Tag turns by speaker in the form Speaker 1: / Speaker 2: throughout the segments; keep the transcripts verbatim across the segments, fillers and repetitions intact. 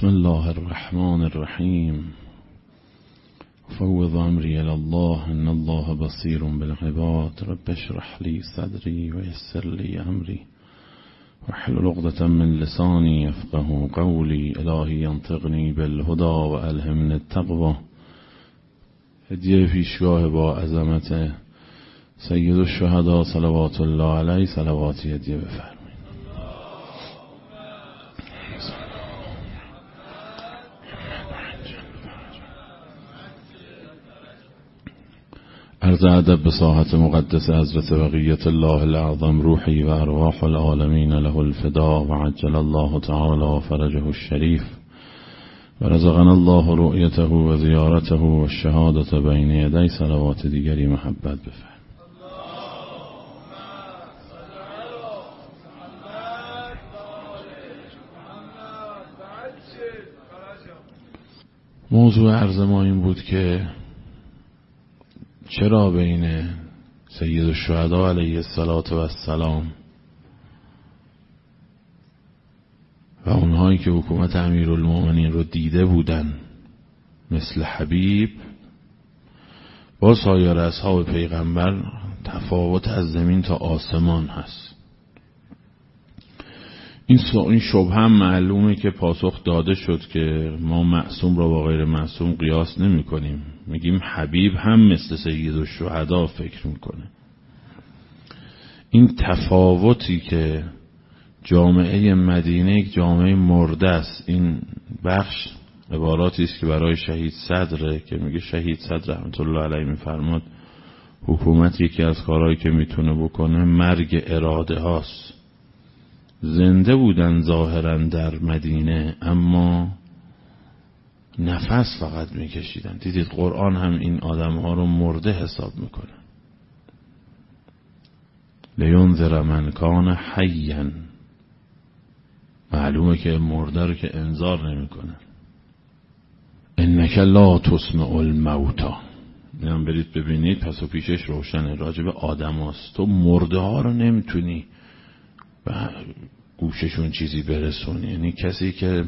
Speaker 1: بسم الله الرحمن الرحیم. فوض امری الی الله ان الله بصیر بالعباد. رب اشرح لی صدری و یسر لی امری واحلل عقدة من لسانی یفقهوا قولی. الهی انطقنی بالهدی و الهمنی التقوی. هدیه پیشگاه با عظمت سید الشهدا صلوات الله علیه صلواتی هدیه بفرمایید. عرض ادب به ساحت مقدس حضرت بقیت الله الاعظم روحی و ارواح العالمین له الفدا و عجل الله تعالی فرجه الشریف و رزقنا الله رؤیته و زیارته و الشهادة بین یدی. صلوات دیگری محبت بفرمایید. موضوع عرض ما این بود که چرا بین سید الشهدا علیه السلام و اونهایی که حکومت امیرالمومنین رو دیده بودن مثل حبیب با سایر اصحاب پیغمبر تفاوت از زمین تا آسمان هست؟ این این شبهه هم معلومه که پاسخ داده شد که ما معصوم را با غیر معصوم قیاس نمی کنیم. میگیم حبیب هم مثل سید الشهدا فکر میکنه. این تفاوتی که جامعه مدینه یک جامعه مرده است. این بخش عباراتی است که برای شهید صدره که میگه شهید صدر رحمت الله علیه میفرماد حکومت یکی از کارهایی که میتونه بکنه مرگ اراده هاست. زنده بودن ظاهرا در مدینه اما نفس فقط میکشیدن. دیدید قرآن هم این آدم ها رو مرده حساب میکنه. لینذر من کان حیا. معلومه که مرده رو که انذار نمیکنه. انک لا تسمع الموتا. اینم برید ببینید پس و پیشش روشنه. راجب آدم هاست. تو مرده ها رو نمیتونی و گوششون چیزی برسونی. یعنی کسی که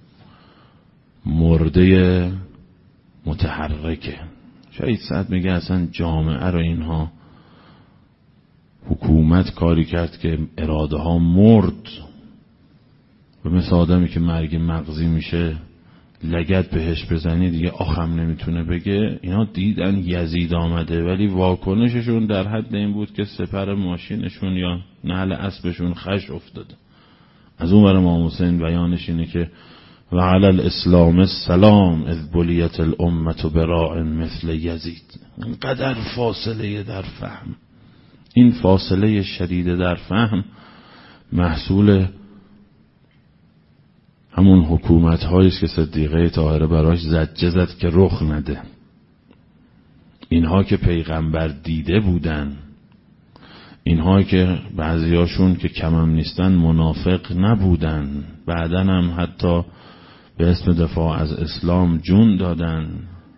Speaker 1: مرده متحرکه. شاید سعد میگه اصلا جامعه رو اینها حکومت کاری کرد که اراده ها مرد و مثل آدمی که مرگ مغزی میشه لگد بهش بزنی دیگه آخم نمیتونه بگه. اینا دیدن یزید آمده ولی واکنششون در حد این بود که سپر ماشینشون یا نعل اسبشون خش افتاده. از اون برای امام حسین بیانش اینه که و علی الاسلام السلام اذ بلیت الامت براء مثل یزید. اینقدر فاصله در فهم. این فاصله شدید در فهم محصول همون حکومت هاییست که صدیقه طاهره براش زجه زد که رخ نده. اینها که پیغمبر دیده بودن، اینها که بعضیاشون که کمم نیستن منافق نبودن، بعدن هم حتی به اسم دفاع از اسلام جون دادن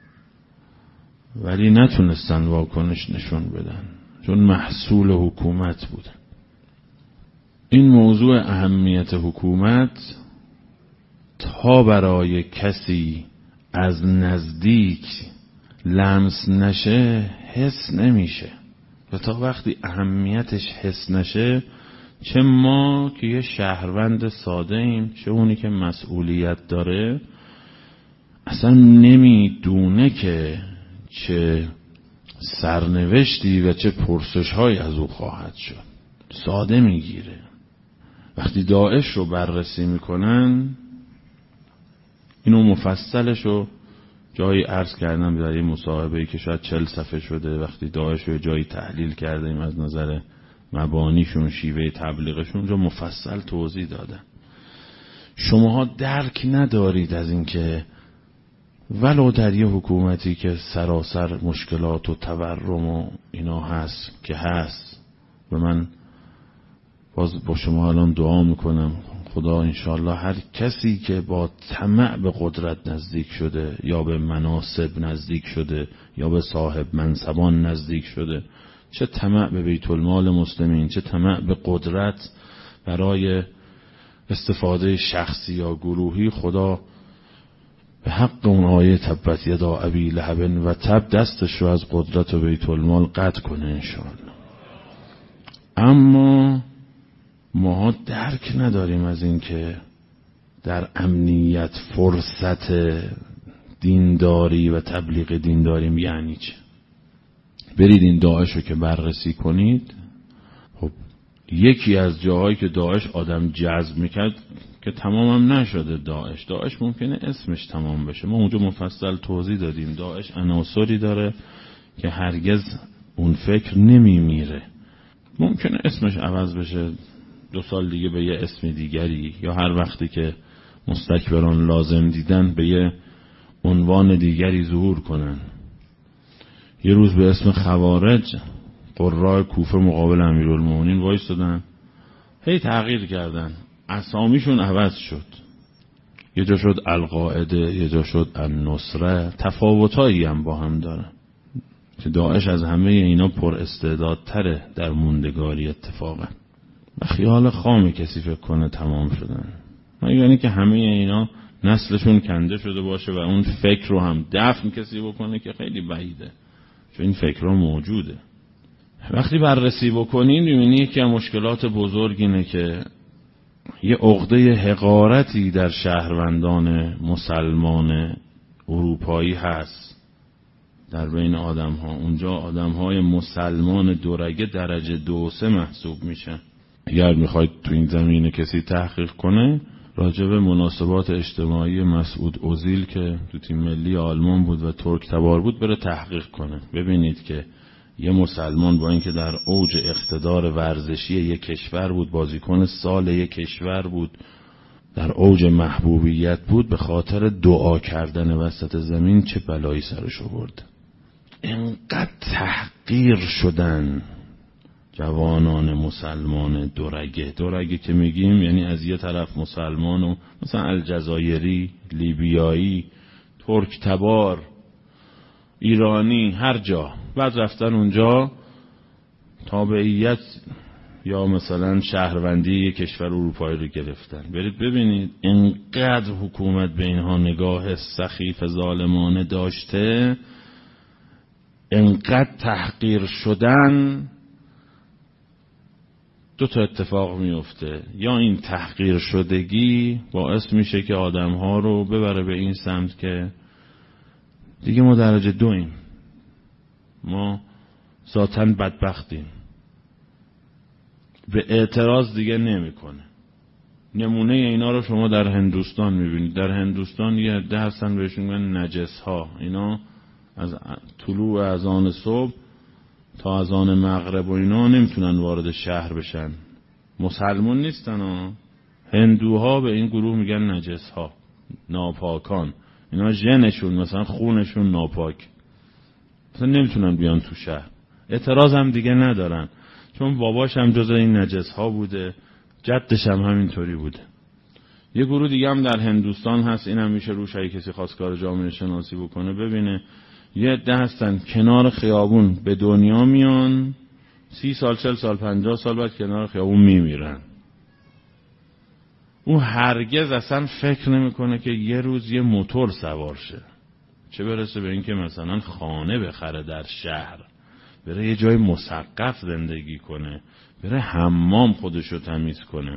Speaker 1: ولی نتونستن واکنش نشون بدن چون محصول حکومت بودن. این موضوع اهمیت حکومت تا برای کسی از نزدیک لمس نشه حس نمیشه و تا وقتی اهمیتش حس نشه چه ما که یه شهروند ساده ایم چه اونی که مسئولیت داره اصلا نمیدونه که چه سرنوشتی و چه پرسش های از او خواهد شد. ساده میگیره. وقتی داعش رو بررسی میکنن اینو مفصلش رو جایی عرض کردم در این مصاحبه‌ای که شاید چل صفحه شده. وقتی داعش رو جایی تحلیل کردیم از نظر مبانیشون شیوه تبلیغشون اونجا مفصل توضیح دادن. شماها درک ندارید از این که ولو در یه حکومتی که سراسر مشکلات و تورم و اینا هست که هست و من باز با شما الان دعا میکنم خدا انشاءالله هر کسی که با طمع به قدرت نزدیک شده یا به مناصب نزدیک شده یا به صاحب منصبان نزدیک شده، چه طمع به بیت المال مسلمین چه طمع به قدرت برای استفاده شخصی یا گروهی، خدا به حق اون آیه تبت یدا ابی لهب و تب دستش رو از قدرت و بیت المال قطع کنه انشاءالله. اما ما درک نداریم از این که در امنیت فرصت دینداری و تبلیغ دین داریم. یعنی چه؟ برید این داعش رو که بررسی کنید. خب یکی از جاهایی که داعش آدم جذب میکرد که تمام هم نشده داعش داعش ممکنه اسمش تمام بشه، ما اونجا مفصل توضیح دادیم داعش عناصری داره که هرگز اون فکر نمیمیره. ممکنه اسمش عوض بشه، دو سال دیگه به یه اسم دیگری، یا هر وقتی که مستکبران لازم دیدن به یه عنوان دیگری ظهور کنن. یه روز به اسم خوارج قرای کوفه مقابل امیرالمومنین وایستادن، هی تغییر کردن، اسامیشون عوض شد، یه جا شد القاعده، یه جا شد النصره. تفاوتایی هم با هم داره که داعش از همه اینا پر استعدادتره در موندگاری اتفاقا. و خیال خام کسی فکر کنه تمام شدن، یعنی که همه اینا نسلشون کنده شده باشه و اون فکر رو هم دفن کسی بکنه که خیلی بعیده، چون این فکر رو موجوده. وقتی بررسی بکنین می‌بینی که مشکلات بزرگ اینه که یه عقده حقارتی در شهروندان مسلمان اروپایی هست در بین آدم ها. اونجا آدم های مسلمان دورگه درجه دو سه محسوب میشن. اگر میخواید تو این زمینه کسی تحقیق کنه راجع به مناسبات اجتماعی مسعود اوزیل که تو تیم ملی آلمان بود و ترک تبار بود بره تحقیق کنه. ببینید که یه مسلمان با اینکه در اوج اقتدار ورزشی یک کشور بود، بازیکن سال یک کشور بود، در اوج محبوبیت بود، به خاطر دعا کردن وسط زمین چه بلایی سرش آورد. اینقدر تحقیر شدن جوانان مسلمان دورگه. دورگه که میگیم یعنی از یه طرف مسلمان و مثلا الجزایری، لیبیایی، ترک تبار، ایرانی، هر جا، بعد رفتن اونجا تابعیت یا مثلا شهروندی یک کشور اروپایی رو گرفتن. برید ببینید اینقدر حکومت به اینها نگاه سخیف ظالمانه داشته، اینقدر تحقیر شدن. دو تا اتفاق میفته، یا این تحقیر شدگی باعث میشه که آدمها رو ببره به این سمت که دیگه ما درجه دویم، ما ذاتاً بدبختیم، به اعتراض دیگه نمیکنه. نمونه اینا رو شما در هندوستان میبینید. در هندوستان یه عده هستن بهشون میگن نجس ها. اینا از طلوع اذان صبح تا اذان مغرب و اینا نمیتونن وارد شهر بشن. مسلمون نیستن ها. هندوها به این گروه میگن نجس ها، ناپاکان. اینا ژنشون مثلا خونشون ناپاک، مثلا نمیتونن بیان تو شهر. اعتراض هم دیگه ندارن چون باباش هم جز این نجس ها بوده، جدش هم همینطوری بوده. یه گروه دیگه هم در هندوستان هست، این هم میشه روش اگه کسی خواست کار جامعه شناسی بکنه ببینه. یه عده هستن کنار خیابون به دنیا میان، سی سال چل سال پنجاه سال بعد کنار خیابون میمیرن. اون هرگز اصلا فکر نمیکنه که یه روز یه موتور سوار شه، چه برسه به این که مثلا خانه بخره در شهر، بره یه جای مسقف زندگی کنه، بره حمام خودشو تمیز کنه.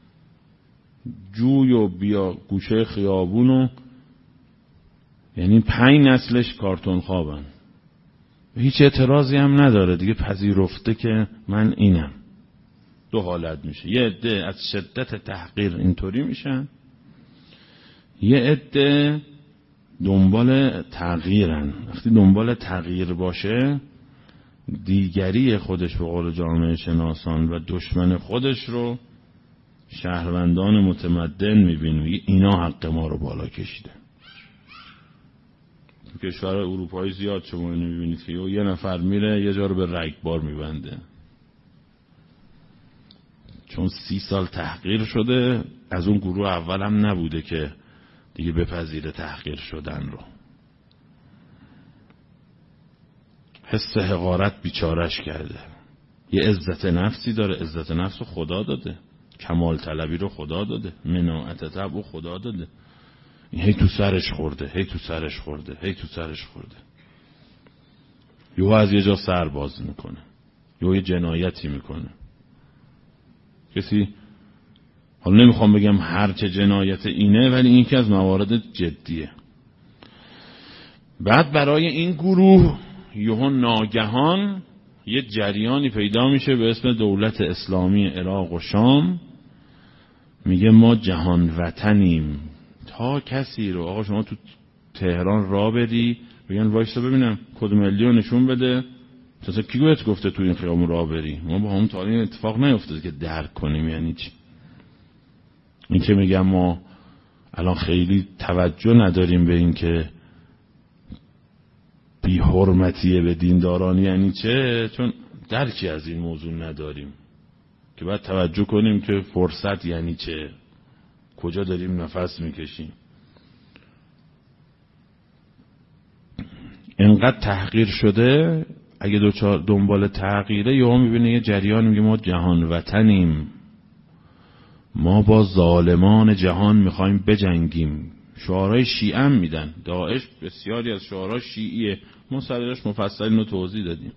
Speaker 1: جوی و بیا گوشه خیابونو، یعنی پنج نسلش کارتون خوابن، هیچ اعتراضی هم نداره دیگه، پذیرفته که من اینم. دو حالت میشه، یه عده از شدت تحقیر اینطوری میشن، یه عده دنبال تغییرن. وقتی دنبال تغییر باشه دیگری خودش به قول جامعه شناسان و دشمن خودش رو شهروندان متمدن میبینه، اینا حق ما رو بالا کشیده. تو کشورهای اروپایی زیاد شما اینو میبینید که یه نفر میره یه جا رو به رگبار میبنده، چون سی سال تحقیر شده. از اون گروه اول هم نبوده که دیگه بپذیره تحقیر شدن رو. حس حقارت بیچارش کرده. یه عزت نفسی داره، عزت نفس رو خدا داده، کمال طلبی رو خدا داده، مناعت طبع رو خدا داده. هی تو سرش خورده، هی تو سرش خورده، هی تو سرش خورده. یهو از یه جا سر باز میکنه، یهو یه جنایتی میکنه. کسی، حالا نمیخوام بگم هر چه جنایت اینه، ولی این که از موارد جدیه. بعد برای این گروه یهو ناگهان یه جریانی پیدا میشه به اسم دولت اسلامی عراق و شام. میگه ما جهان وطنیم. تا کسی رو آقا شما تو تهران راه بری بگن وایسا ببینم کد ملی رو نشون بده، مثلا کی بهت گفته تو این خیابون راه بری؟ ما با هم تا این اتفاق نیفتاده که درک کنیم یعنی چی. این که میگم ما الان خیلی توجه نداریم به این که بی حرمتیه به دینداران یعنی چه، چون درکی از این موضوع نداریم که باید توجه کنیم که فرصت یعنی چه، کجا داریم نفس میکشیم. انقدر تحقیر شده، اگه دوچار دنبال تغییره یهو میبینه یه جریان میگه ما جهان وطنیم، ما با ظالمان جهان میخوایم بجنگیم. شعارهای شیعه هم میدن، داعش بسیاری از شعارها شیعیه، ما سرش مفصل اینو توضیح دادیم.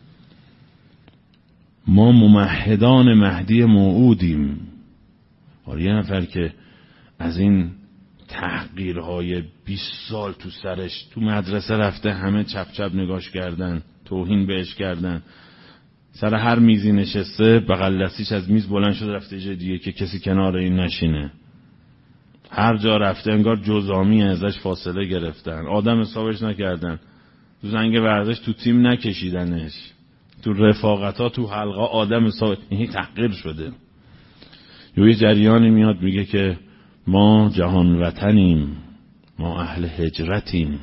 Speaker 1: ما ممهدان مهدی موعودیم. آره یه نفر که از این تحقیرهای بیست سال تو سرش، تو مدرسه رفته همه چپ چپ نگاش کردن، توهین بهش کردن، سر هر میزی نشسته بغل دستیش از میز بلند شده رفته جای دیگه که کسی کنار این نشینه. هر جا رفته انگار جزامی ازش فاصله گرفتن، آدم حسابش نکردن، تو زنگ ورزش تو تیم نکشیدنش، تو رفاقتا تو حلقه آدم حساب، این تحقیر شده. یه جریانی میاد میگه که ما جهان وطنیم، ما اهل هجرتیم،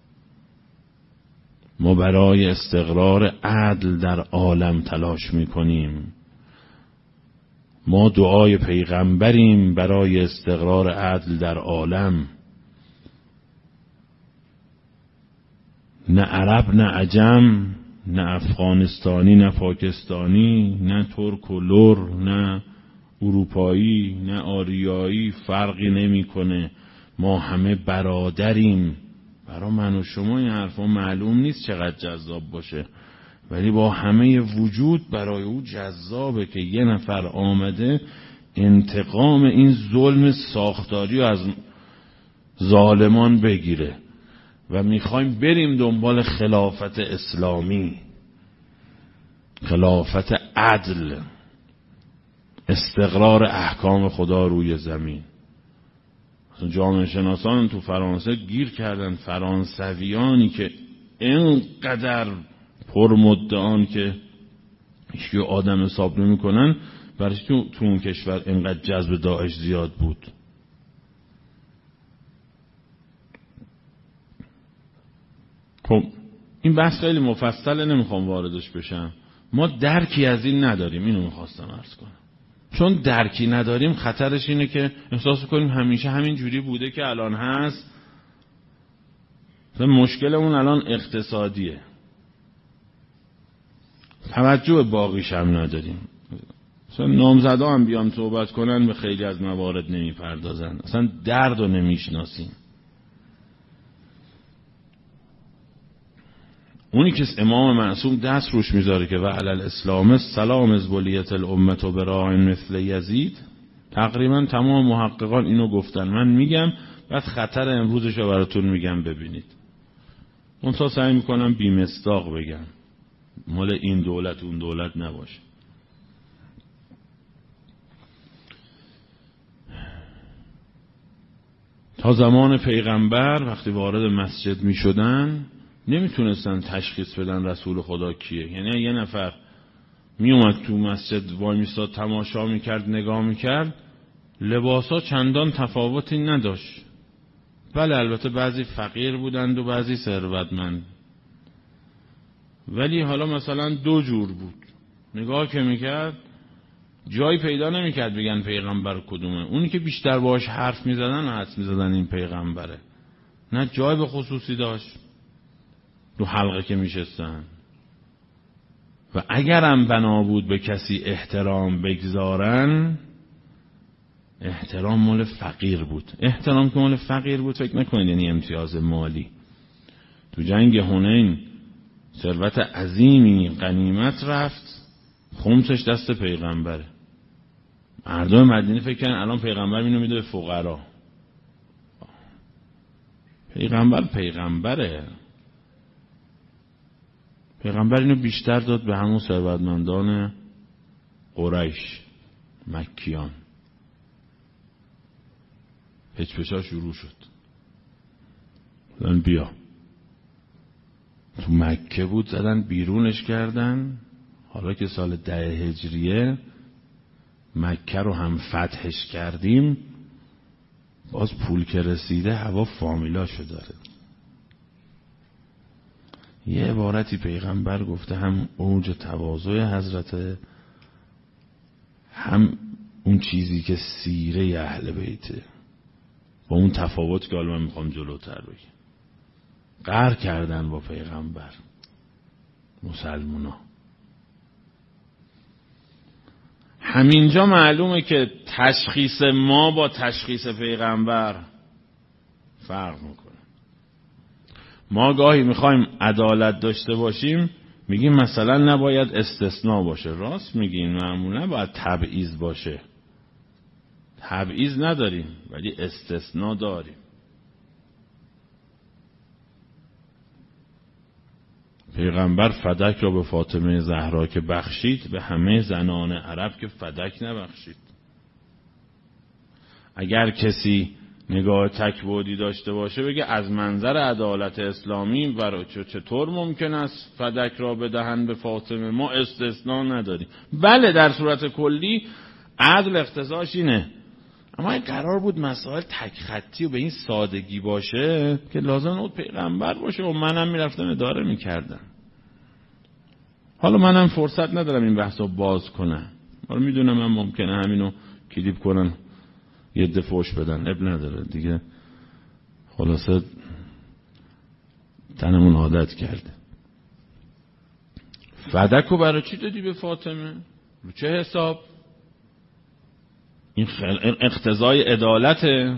Speaker 1: ما برای استقرار عدل در عالم تلاش میکنیم، ما دعای پیغمبریم برای استقرار عدل در عالم. نه عرب نه عجم، نه افغانستانی نه پاکستانی، نه ترک و لر، نه اروپایی نه آریایی، فرقی نمیکنه، ما همه برادریم. برای من و شما این حرفا معلوم نیست چقدر جذاب باشه، ولی با همه وجود برای او جذابه که یه نفر آمده انتقام این ظلم ساختاری از ظالمان بگیره و میخوایم بریم دنبال خلافت اسلامی، خلافت عدل، استقرار احکام خدا روی زمین. جامعه شناسان تو فرانسه گیر کردن، فرانسویانی که اینقدر پرمدعان که هیچ آدم حساب نمی کنن، برای تو تو اون کشور اینقدر جذب داعش زیاد بود. خب این بحث خیلی مفصله، نمیخوام واردش بشم. ما درکی از این نداریم، اینو میخواستم عرض کنم. چون درکی نداریم خطرش اینه که احساس کنیم همیشه همین جوری بوده که الان هست. مشکلمون الان اقتصادیه، توجه باقیش هم نداریم. مثلا نامزدا هم بیان صحبت کنن به خیلی از موارد نمیپردازن، اصلا درد رو نمیشناسیم. اونی که امام معصوم دست روش میذاره که و علی الاسلام سلام از ولیت الامت و براء مثل یزید، تقریبا تمام محققان اینو گفتن. من میگم بعد خطر امروزش رو براتون میگم ببینید. اون تا سعی میکنم بیمصداق بگم، مال این دولت اون دولت نباشه. تا زمان پیغمبر وقتی وارد مسجد می شدن نمیتونستن تشخیص بدن رسول خدا کیه. یعنی یه نفر می اومد تو مسجد وای میستاد تماشا میکرد، نگاه میکرد، لباسا چندان تفاوتی نداشت. بله البته بعضی فقیر بودند و بعضی ثروتمند، ولی حالا مثلا دو جور بود. نگاه که میکرد جایی پیدا نمیکرد بگن پیغمبر کدومه. اونی که بیشتر باهاش حرف میزدن حدس میزدن این پیغمبره، نه جای به خصوصی داشت تو حلقه که میشستن. و اگرم بنا بود به کسی احترام بگذارن، احترام مال فقیر بود. احترام که مال فقیر بود فکر نکنید یعنی امتیاز مالی. تو جنگ حنین ثروت عظیمی غنیمت رفت، خمسش دست پیغمبره. مردم مدینه فکر کردن الان پیغمبر اینو میده به فقرا. پیغمبر پیغمبره. پیغمبر اینو بیشتر داد به همون ثروتمندان قریش، مکیان. پچ پچا شروع شد. زدن بیا. تو مکه بود زدن بیرونش کردن. حالا که سال ده هجریه مکه رو هم فتحش کردیم، باز پول که رسیده هوا فامیلاشو داره. یه عبارتی پیغمبر گفته، هم اوج تواضع حضرت، هم اون چیزی که سیره اهل بیته، با اون تفاوت که حالا من میخوام جلوتر بگم. قهر کردن با پیغمبر مسلمونا. همینجا معلومه که تشخیص ما با تشخیص پیغمبر فرق میکنه. ما گاهی میخوایم عدالت داشته باشیم، میگیم مثلا نباید استثناء باشه. راست میگیم، معمولا باید تبعیض باشه. تبعیض نداریم ولی استثناء داریم. پیغمبر فدک را به فاطمه زهرا که بخشید، به همه زنان عرب که فدک نبخشید. اگر کسی نگاه تکبودی داشته باشه بگه از منظر عدالت اسلامی برای چطور ممکن است فدک را بدهن به فاطمه، ما استثناء نداریم. بله در صورت کلی عدل اقتضاش اینه، اما این قرار بود مسائل تک خطی و به این سادگی باشه که لازم بود پیغمبر باشه و منم میرفتم اداره میکردم. حالا منم فرصت ندارم این بحثا باز کنم، حالا میدونم من ممکنه همینو کلیپ کنن یه دفعش بدن، اب نداره دیگه. خلاصه تنمون عادت کرده. فدکو برای چی دادی به فاطمه؟ رو چه حساب؟ این اقتضای عدالته.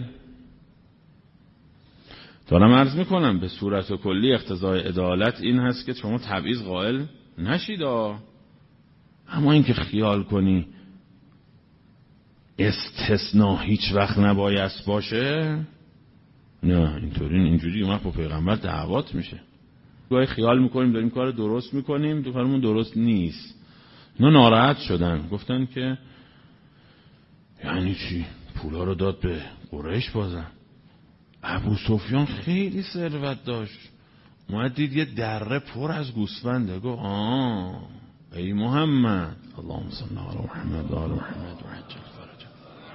Speaker 1: دارم عرض میکنم به صورت کلی اقتضای عدالت این هست که شما تبعیض قائل نشید، اما این که خیال کنی استثناء هیچ وقت نبایست باشه، نه اینطوری اینجوری اومد با پیغمبر دعوات میشه. گاهی خیال میکنیم داریم کار درست میکنیم، تو کارمون درست نیست. اینا ناراحت شدن، گفتن که یعنی چی؟ پولا رو داد به قریش بازم. ابو سفیان خیلی ثروت داشت، اومد دید یه دره پر از گوسفنده، گفت آه ای محمد اللهم صل علی محمد و آل محمد و عجل فرجه،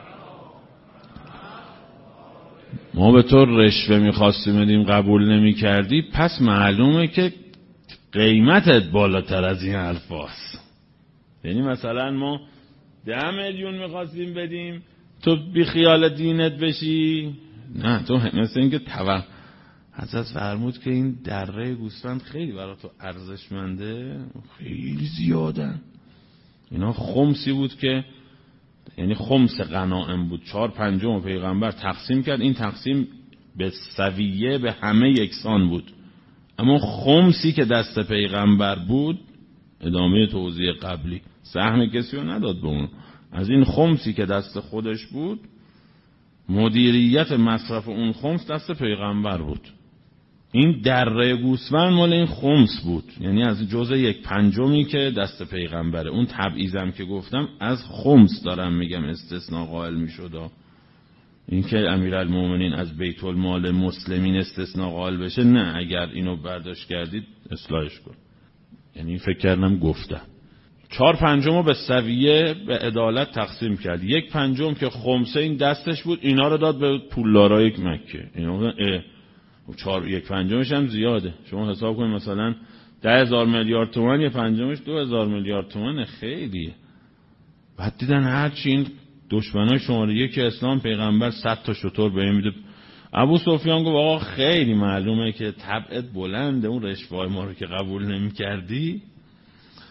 Speaker 1: ما به تو رشوه میخواستیم بدیم قبول نمی کردی، پس معلومه که قیمتت بالاتر از این حرف هست. یعنی مثلا ما ده میلیون میخواستیم بدیم تو بی خیال دینت بشی، نه تو مثل این که توقع حضرت فرمود که این دره گوسفند خیلی برای تو ارزشمنده، خیلی زیادن. اینا خمسی بود که یعنی خمس غنائم بود، چهار پنجم پیغمبر تقسیم کرد، این تقسیم به سویه به همه یکسان بود، اما خمسی که دست پیغمبر بود، ادامه توضیح قبلی، سهم کسی رو نداد به اون، از این خمسی که دست خودش بود مدیریت مصرف اون خمس دست پیغمبر بود. این دره گوسفند مال این خمس بود، یعنی از جزء یک پنجمی که دست پیغمبره. اون تبعیضم که گفتم از خمس دارم میگم استثناء قائل میشد. این که امیرالمومنین از بیت المال مسلمین استثناء قائل بشه، نه، اگر اینو برداشت کردید اصلاحش کن. یعنی فکر کردم گفتم چهار پنجمو به سویه به عدالت تقسیم کرد، یک پنجم که خمسه این دستش بود، اینا رو داد به پولدارای مکه. اینا چهار یک پنجمش هم زیاده، شما حساب کنید مثلا ده هزار میلیارد تومان، یک پنجمش دو هزار میلیارد تومان، خیلیه. بعد دیدن هرچی این دشمنای شماره یک اسلام پیغمبر صد تا شتر به این میده. ابو سفیان گفت آقا خیلی معلومه که طبعت بلنده، اون رشوه‌های ما رو که قبول نمی کردی.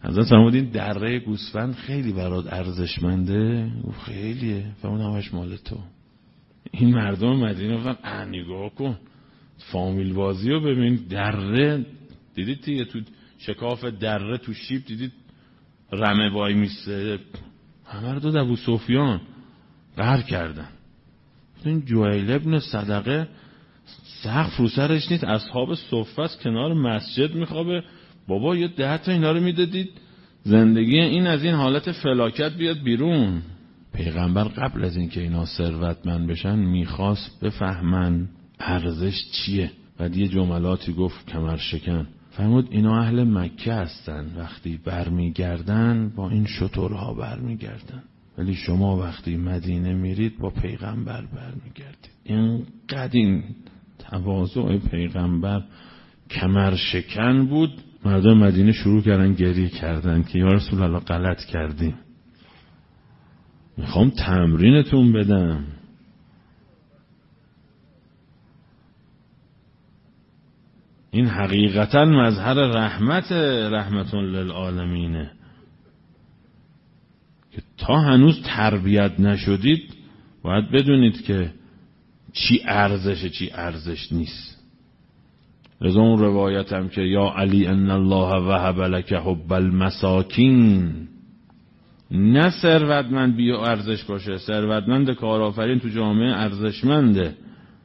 Speaker 1: حضرت فرمودین دره گوسفند خیلی برات ارزشمنده؟ گفت خیلیه. فرمود همش مال تو. این مردم مدینه گفتن نگاه کن فامیل بازی رو ببین، دره دیدید دیگه، تو شکاف دره تو شیب دیدید رمه وای میسته، همه رو داد ابو سفیان قهر کردن. این جویل ابن صدقه سقف رو سرش نیست، اصحاب صفه است کنار مسجد میخوابه، بابا یه ده تا اینا رو میدادید زندگی این از این حالت فلاکت بیاد بیرون. پیغمبر قبل از اینکه اینا ثروتمند بشن میخواست بفهمن ارزش چیه. بعد یه جملاتی گفت کمر شکن، فرمود اینا اهل مکه هستن، وقتی برمیگردن با این شترها برمیگردن، ولی شما وقتی مدینه میرید با پیغمبر برمیگردید. اینقدر این تواضع پیغمبر کمر شکن بود، مردم مدینه شروع کردن گریه کردن که یا رسول الله غلط کردیم، میخوام تمرینتون بدم. این حقیقتا مظهر رحمت رحمت للعالمینه که تا هنوز تربیت نشدید باید بدونید که چی ارزشه چی ارزش نیست. از اون روایت هم که یا علی ان الله وهب لك حب المساکین، نه ثروتمند بی ارزش باشه، ثروتمند کارآفرین تو جامعه ارزشمنده.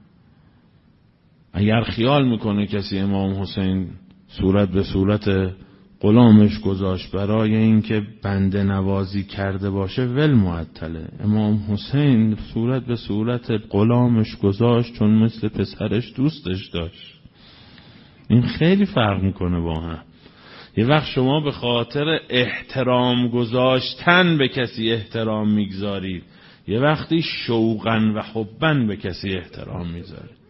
Speaker 1: اگر خیال میکنه کسی امام حسین صورت به صورت غلامش گذاشت برای اینکه بنده نوازی کرده باشه، ول معطله. امام حسین صورت به صورت غلامش گذاشت چون مثل پسرش دوستش داشت. این خیلی فرق میکنه با هم. یه وقت شما به خاطر احترام گذاشتن به کسی احترام میگذارید، یه وقتی شوقن و حبن به کسی احترام میذارید.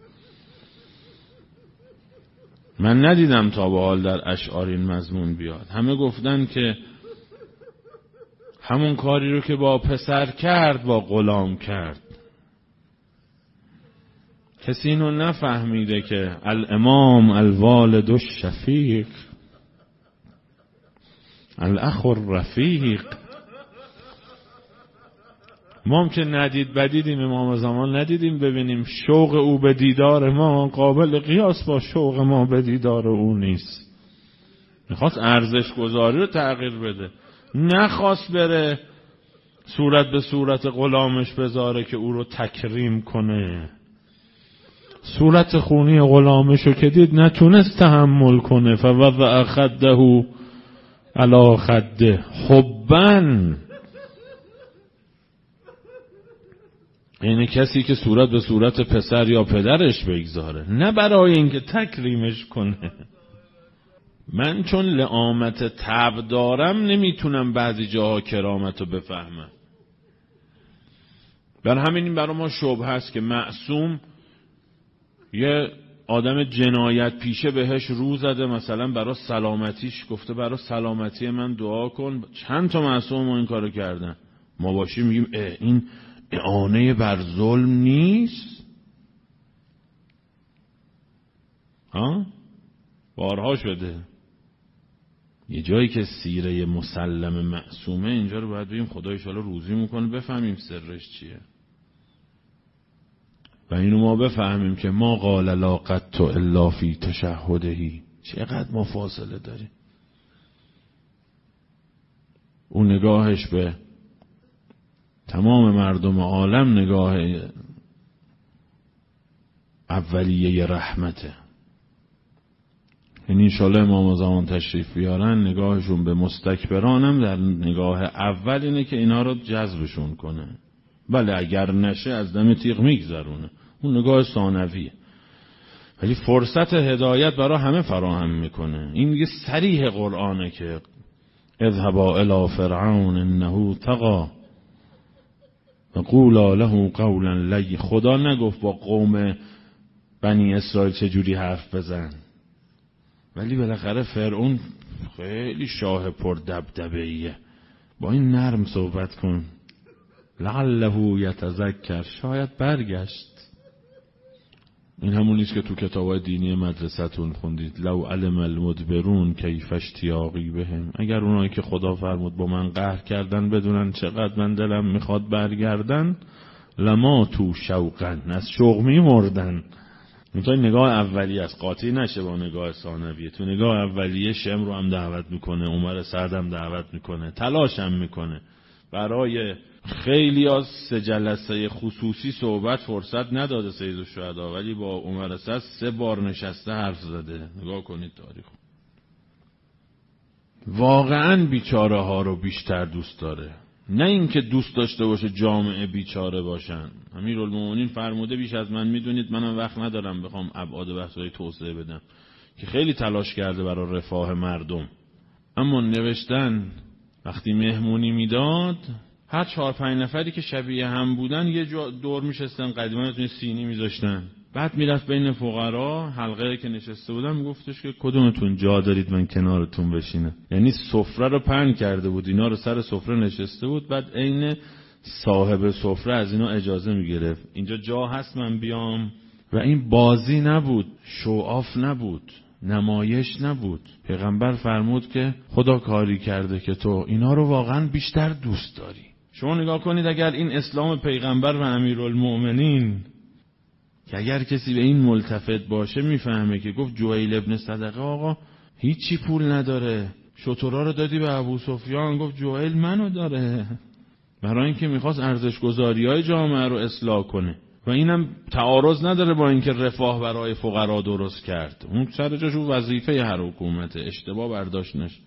Speaker 1: من ندیدم تا به حال در اشعار این مضمون بیاد. همه گفتن که همون کاری رو که با پسر کرد با غلام کرد. کسی اینو نفهمیده که الامام الوالد الشفیق الاخ الرفیق. ما هم که ندید بدیدیم، امام زمان ندیدیم ببینیم، شوق او به دیدار ما قابل قیاس با شوق ما به دیدار او نیست. میخواست ارزش گذاری رو تغییر بده، نخواست بره صورت به صورت غلامش بذاره که او رو تکریم کنه. صورت خونی غلامش رو که دید نتونست تحمل کنه، فوضع خده علی خده حبن. اینه کسی که صورت به صورت پسر یا پدرش بگذاره، نه برای اینکه تکریمش کنه. من چون لعامت طبع دارم نمیتونم بعضی جاها کرامت رو بفهمم. بر همین این برای ما شبه هست که معصوم یه آدم جنایت پیشه بهش رو زده، مثلا برای سلامتیش گفته برای سلامتی من دعا کن. چند تا معصوم ما این کارو کردن. ما باشیم میگیم این اعانه بر ظلم نیست؟ ها؟ بارها شده. یه جایی که سیره مسلم معصومه اینجا رو باید بگیم خدا انشاءالله روزی میکنه بفهمیم سرش چیه و اینو ما بفهمیم که ما قال لا قط الا فی تشهدهی. چقدر ما فاصله داریم. اون نگاهش به تمام مردم عالم نگاه اولیه رحمته. این انشاءالله امام زمان تشریف بیارن نگاهشون به مستکبرانم در نگاه اول اینه که اینا رو جذبشون کنه. بله اگر نشه از دم تیغ میگذرونه، اون نگاه ثانویه، ولی فرصت هدایت برای همه فراهم میکنه. این میگه صریح قرآنه که اذهبا الی فرعون انه طغی و قولا له قولا لی. خدا نگفت با قوم بنی اسرائیل چجوری حرف بزن، ولی بالاخره فرعون خیلی شاه پر دبدبه‌ایه، با این نرم صحبت کن لعله یتذکر، شاید برگشت. این همون نیست که تو کتابای دینی مدرسه‌تون خوندید لو علم المدبرون کیف اشتیاقی بهم. اگر اونایی که خدا فرمود با من قهر کردن بدونن چقدر من دلم میخواد برگردن، لما تو شوقن، از شوق میمردن. اینطور نگاه اولیه است، قاطی نشه با نگاه ثانویه. تو نگاه اولیه شم رو هم دعوت میکنه، عمر سعد هم دعوت میکنه، تلاش هم میکنه. برای خیلی از سه جلسه خصوصی صحبت فرصت نداده سید الشهدا، ولی با عمر سعد سه بار نشسته حرف زده. نگاه کنید تاریخ. واقعا بیچاره ها رو بیشتر دوست داره، نه اینکه دوست داشته باشه جامعه بیچاره باشن. امیرالمومنین فرموده بیش از من میدونید، منم وقت ندارم بخوام ابعاد بحثای توسعه بدم، که خیلی تلاش کرده برای رفاه مردم. اما نوشتن وقتی مهمونی میداد هر چهار پنج نفری که شبیه هم بودن یه جا دور میشستن، قدیما توی سینی میذاشتن، بعد میرفت بین فقرا حلقه که نشسته بودن میگفتش که کدومتون جا دارید من کنارتون بشینم. یعنی سفره رو پهن کرده بود، اینا رو سر سفره نشسته بود، بعد عین صاحب سفره از اینا اجازه میگرفت اینجا جا هست من بیام. و این بازی نبود، شوآف نبود، نمایش نبود. پیغمبر فرمود که خدا کاری کرده که تو اینا رو واقعا بیشتر دوست داری. شما نگاه کنید اگر این اسلام پیغمبر و امیرالمؤمنین، که اگر کسی به این ملتفت باشه میفهمه که گفت جویل ابن صدقه آقا هیچی پول نداره، شترا رو دادی به ابو سفیان، گفت جویل منو داره، برای اینکه میخواست ارزش گذاری های جامعه رو اصلاح کنه. و اینم تعارض نداره با اینکه رفاه برای فقرا درست کرد، اون سر جاش وظیفه هر حکومت، اشتباه برداشت نشه.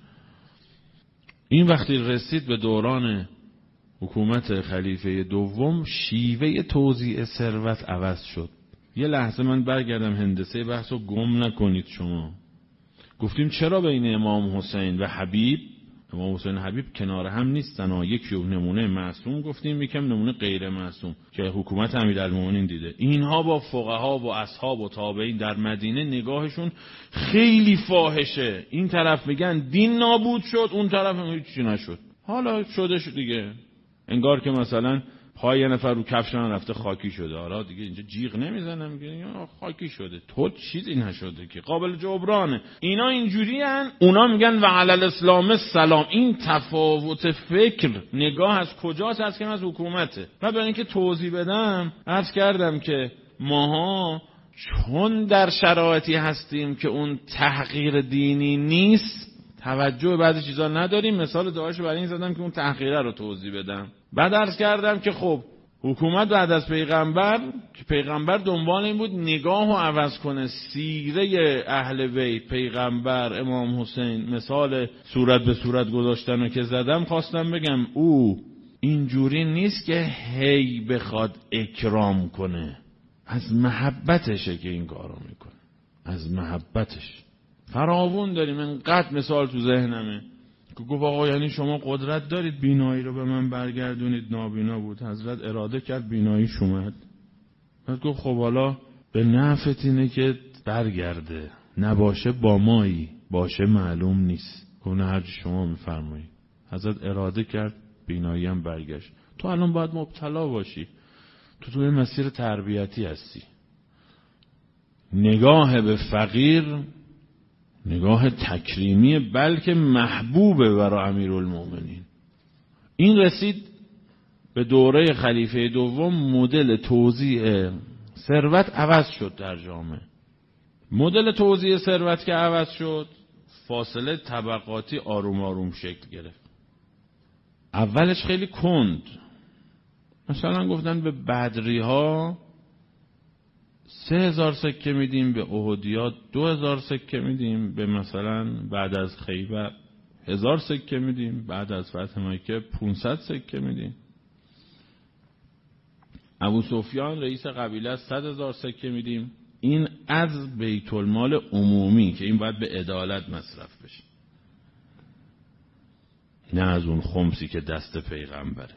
Speaker 1: این وقتی رسید به دوران حکومت خلیفه دوم، شیوه توزیع ثروت عوض شد. یه لحظه من برگردم هندسه بحثو گم نکنید شما. گفتیم چرا بین امام حسین و حبیب، امام حسین و حبیب کنار هم نیستن، یکی نمونه معصوم گفتیم، یکم نمونه غیر معصوم که حکومت امیرالمومنین دیده. اینها با فقها و اصحاب و تابعین در مدینه نگاهشون خیلی فاحشه. این طرف میگن دین نابود شد، اون طرف میگن هیچی نشد. حالا شده شد دیگه، انگار که مثلا پای یه نفر رو کفش من رفته خاکی شده، حالا دیگه اینجا جیغ نمیزنه میگه خاکی شده، تو چیزی نشده که قابل جبرانه. اینا اینجوری ان، اونا میگن و علی الاسلام سلام. این تفاوت فکر نگاه از کجاست؟ از که از حکومته. و برای اینکه توضیح بدم عرض کردم که ماها چون در شرایطی هستیم که اون تحقیر دینی نیست، توجه به بعضی چیزا نداریم. مثال دعاشو برای این زدم که اون تحقیره رو توضیح بدم. بعد عرض کردم که خب حکومت بعد از پیغمبر، که پیغمبر دنبال این بود نگاه رو عوض کنه، سیره اهل بیت، پیغمبر، امام حسین، مثال صورت به صورت گذاشتن رو که زدم، خواستم بگم او اینجوری نیست که هی بخواد اکرام کنه، از محبتشه که این کارو میکنه، از محبتش. فراوون داریم، انقدر مثال تو ذهنمه که گفت آقا یعنی شما قدرت دارید بینایی رو به من برگردونید، نابینا بود، حضرت اراده کرد بیناییش اومد. بعد گفت خب حالا به نفعت اینه که برگرده، نباشه با مایی، باشه معلوم نیست. گفت نه هرچی شما میفرمایید. حضرت اراده کرد بینایی هم برگشت. تو الان باید مبتلا باشی، تو توی مسیر تربیتی هستی. نگاه به فقیر نگاه تکریمی، بلکه محبوبه برای امیرالمومنین. این رسید به دوره خلیفه دوم، مدل توزیع ثروت عوض شد در جامعه. مدل توزیع ثروت که عوض شد، فاصله طبقاتی آروم آروم شکل گرفت. اولش خیلی کند، مثلا گفتن به بدری ها سه هزار سکه میدیم، به احدیات دو هزار سکه میدیم، به مثلا بعد از خیبر هزار سکه میدیم، بعد از فتح مکه پونصد سکه میدیم. ابو سفیان رئیس قبیله صد هزار سکه میدیم. این از بیت المال عمومی که این باید به عدالت مصرف بشه، نه از اون خمسی که دست پیغمبره.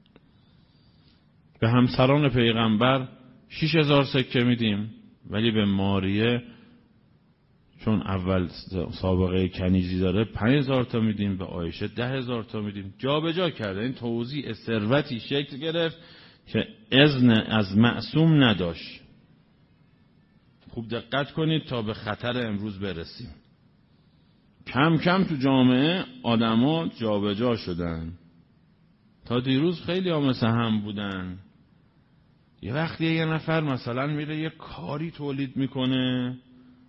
Speaker 1: به همسران پیغمبر شش هزار سکه میدیم، ولی به ماریه چون اول سابقه کنیزی داره پنج هزار تا میدیم، به عایشه ده هزار تا میدیم. جا به جا کرده. این توزیع ثروتی شکل گرفت که اذن از معصوم نداشت. خوب دقت کنید تا به خطر امروز برسیم. کم کم تو جامعه آدما جابجا شدن. تا دیروز خیلی ها مثل هم بودن. یه وقتی یه نفر مثلا میره یه کاری تولید میکنه،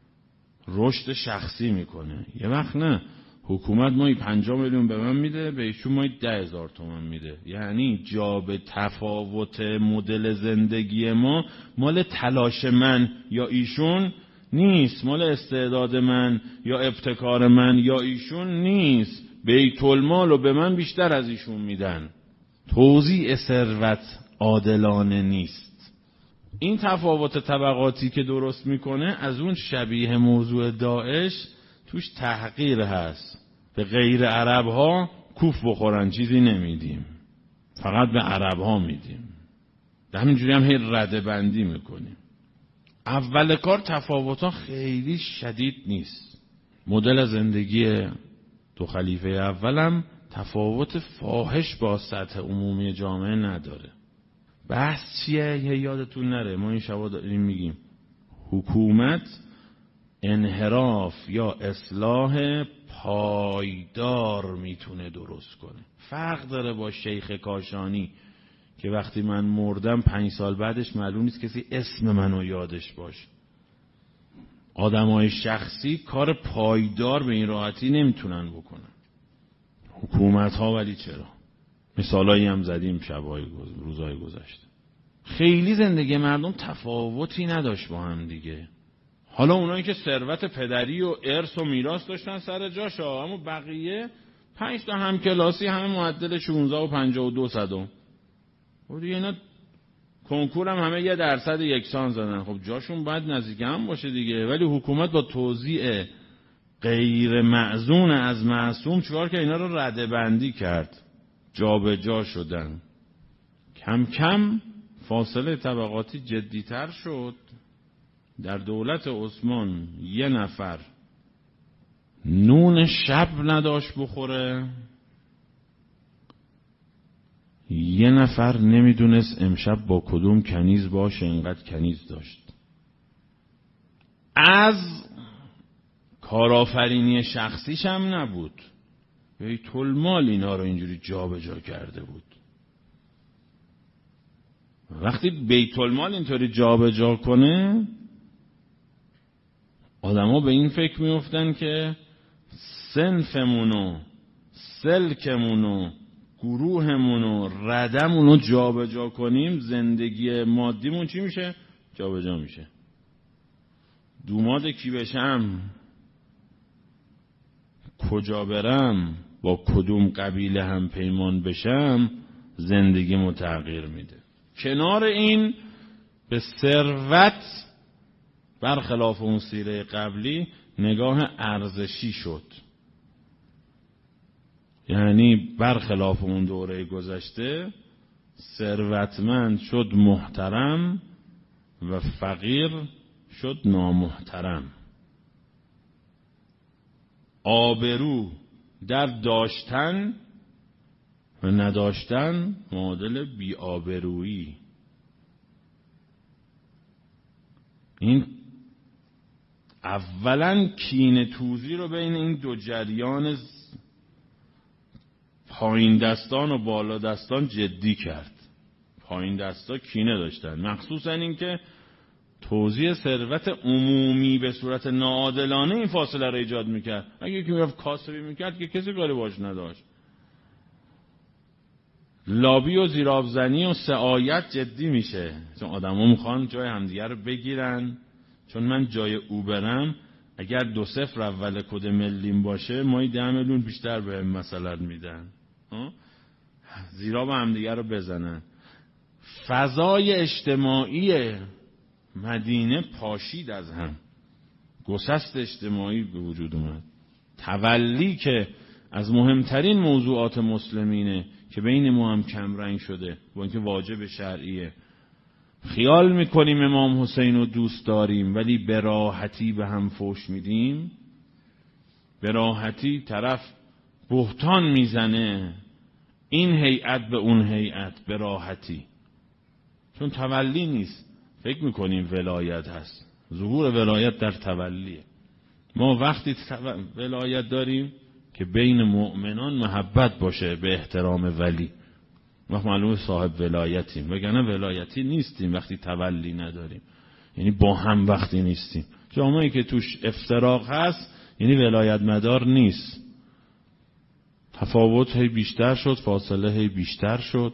Speaker 1: رشد شخصی میکنه. یه وقت نه، حکومت مایی پنجاه میلیون به من میده، به ایشون مایی ده هزار تومن میده. یعنی جا به تفاوت مدل زندگی ما مال تلاش من یا ایشون نیست، مال استعداد من یا ابتکار من یا ایشون نیست. بیت المال رو به من بیشتر از ایشون میدن. توزیع ثروت عادلانه نیست. این تفاوت طبقاتی که درست میکنه از اون شبیه موضوع داعش توش تحقیر هست. به غیر عرب ها کوف بخورن چیزی نمیدیم، فقط به عرب ها میدیم. همینجوری هم هی رده بندی میکنیم. اول کار تفاوت ها خیلی شدید نیست. مدل زندگی دو خلیفه اولم تفاوت فاحش با سطح عمومی جامعه نداره. بحث چیه؟ یه یادتون نره، ما این شبا داریم میگیم حکومت انحراف یا اصلاح پایدار میتونه درست کنه. فرق داره با شیخ کاشانی که وقتی من مردم پنج سال بعدش معلوم نیست کسی اسم منو یادش باشه. آدمای شخصی کار پایدار به این راحتی نمیتونن بکنن. حکومت ها ولی چرا؟ مثالایی هم زدیم شبای روزای گذشته. خیلی زندگی مردم تفاوتی نداشت با هم دیگه. حالا اونایی که ثروت پدری و ارث و میراث داشتن سر جاشا، اما بقیه پنج تا همکلاسی همه معدل شانزده و پنجاه و دو صدم. و دیگه اینا کنکور هم همه یه درصد یکسان زدن. خب جاشون باید نزدیک هم باشه دیگه. ولی حکومت با توزیع غیر معزون از معصوم چیکار که اینا رو رده بندی کرد، جا به جا شدن. کم کم فاصله طبقاتی جدیتر شد. در دولت عثمان یه نفر نون شب نداشت بخوره، یه نفر نمیدونست امشب با کدوم کنیز باشه، اینقدر کنیز داشت. از کارآفرینی شخصیش هم نبود، بیت المال اینا رو اینجوری جا به جا کرده بود. وقتی بیت المال اینطوری جا به جا کنه، آدما به این فکر میافتن که صنفمونو، سلکمونو، گروهمونو، ردمونو جا به جا کنیم، زندگی مادیمون چی میشه؟ جا به جا میشه. دوماد کی بشم، کجا برم، با کدوم قبیله هم پیمان بشم، زندگیمو تغییر میده. کنار این به ثروت برخلاف اون سیره قبلی نگاه ارزشی شد. یعنی برخلاف اون دوره گذشته ثروتمند شد محترم و فقیر شد نامحترم. آبرو در داشتن و نداشتن معادل بی آبرویی. این اولا کینه توزی رو بین این دو جریان پایین دستان و بالا دستان جدی کرد. پایین دستا کینه داشتن، مخصوصا این که توزیع ثروت عمومی به صورت ناعادلانه این فاصله رو ایجاد میکرد. اگه یکی میرفت کاسبی میکرد که کسی کاری باش نداشت. لابی و زیرآبزنی و سعایت جدی میشه، چون آدم ها میخوان جای همدیگه رو بگیرن. چون من جای او برم، اگر دو صفر اول کد ملیم باشه مایی ده میلیون بیشتر به مثلا میدن، زیرا به همدیگه رو بزنن. فضای اجتماعی مدینه پاشید از هم، گسست اجتماعی به وجود اومد. تولی که از مهمترین موضوعات مسلمینه که بین ما هم کم رنگ شده، با اینکه واجب شرعیه. خیال میکنیم امام حسین رو دوست داریم ولی به راحتی به هم فوش میدیم. به راحتی طرف بهتان میزنه این هیئت به اون هیئت، به راحتی، چون تولی نیست. فکر میکنیم ولایت هست. ظهور ولایت در تولیه. ما وقتی ولایت داریم که بین مؤمنان محبت باشه به احترام ولی، وقت معلومه صاحب ولایتیم، وگرنه ولایتی نیستیم وقتی تولی نداریم، یعنی با هم وقتی نیستیم. جامعه‌ای که توش افتراق هست یعنی ولایت مدار نیست. تفاوت هی بیشتر شد، فاصله هی بیشتر شد.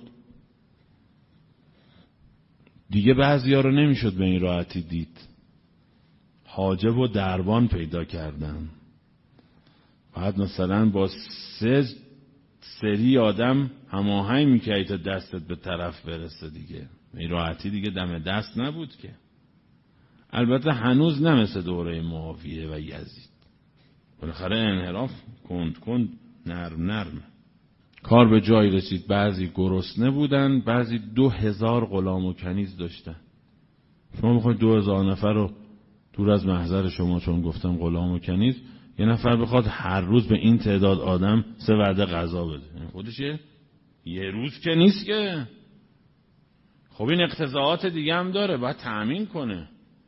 Speaker 1: دیگه بعضیا رو نمیشد به این راحتی دید. حاجب و دربان پیدا کردن. بعد مثلا با سه سری آدم هماهنگ میکردی تا دستت به طرف برسه دیگه. این راحتی دیگه دم دست نبود که. البته هنوز نمثل دوره معاویه و یزید. بالاخره انحراف کند کند نرم نرم. کار به جای رسید. بعضی گرسنه بودن، بعضی دو هزار غلام و کنیز داشتن. شما بخواید دو هزار نفر رو دور از محضر شما، چون گفتم غلام و کنیز، یه نفر بخواد هر روز به این تعداد آدم سه وعده غذا بده، خودش یه روز که نیست که. خب این اقتضاعات دیگه هم داره، باید تأمین کنه،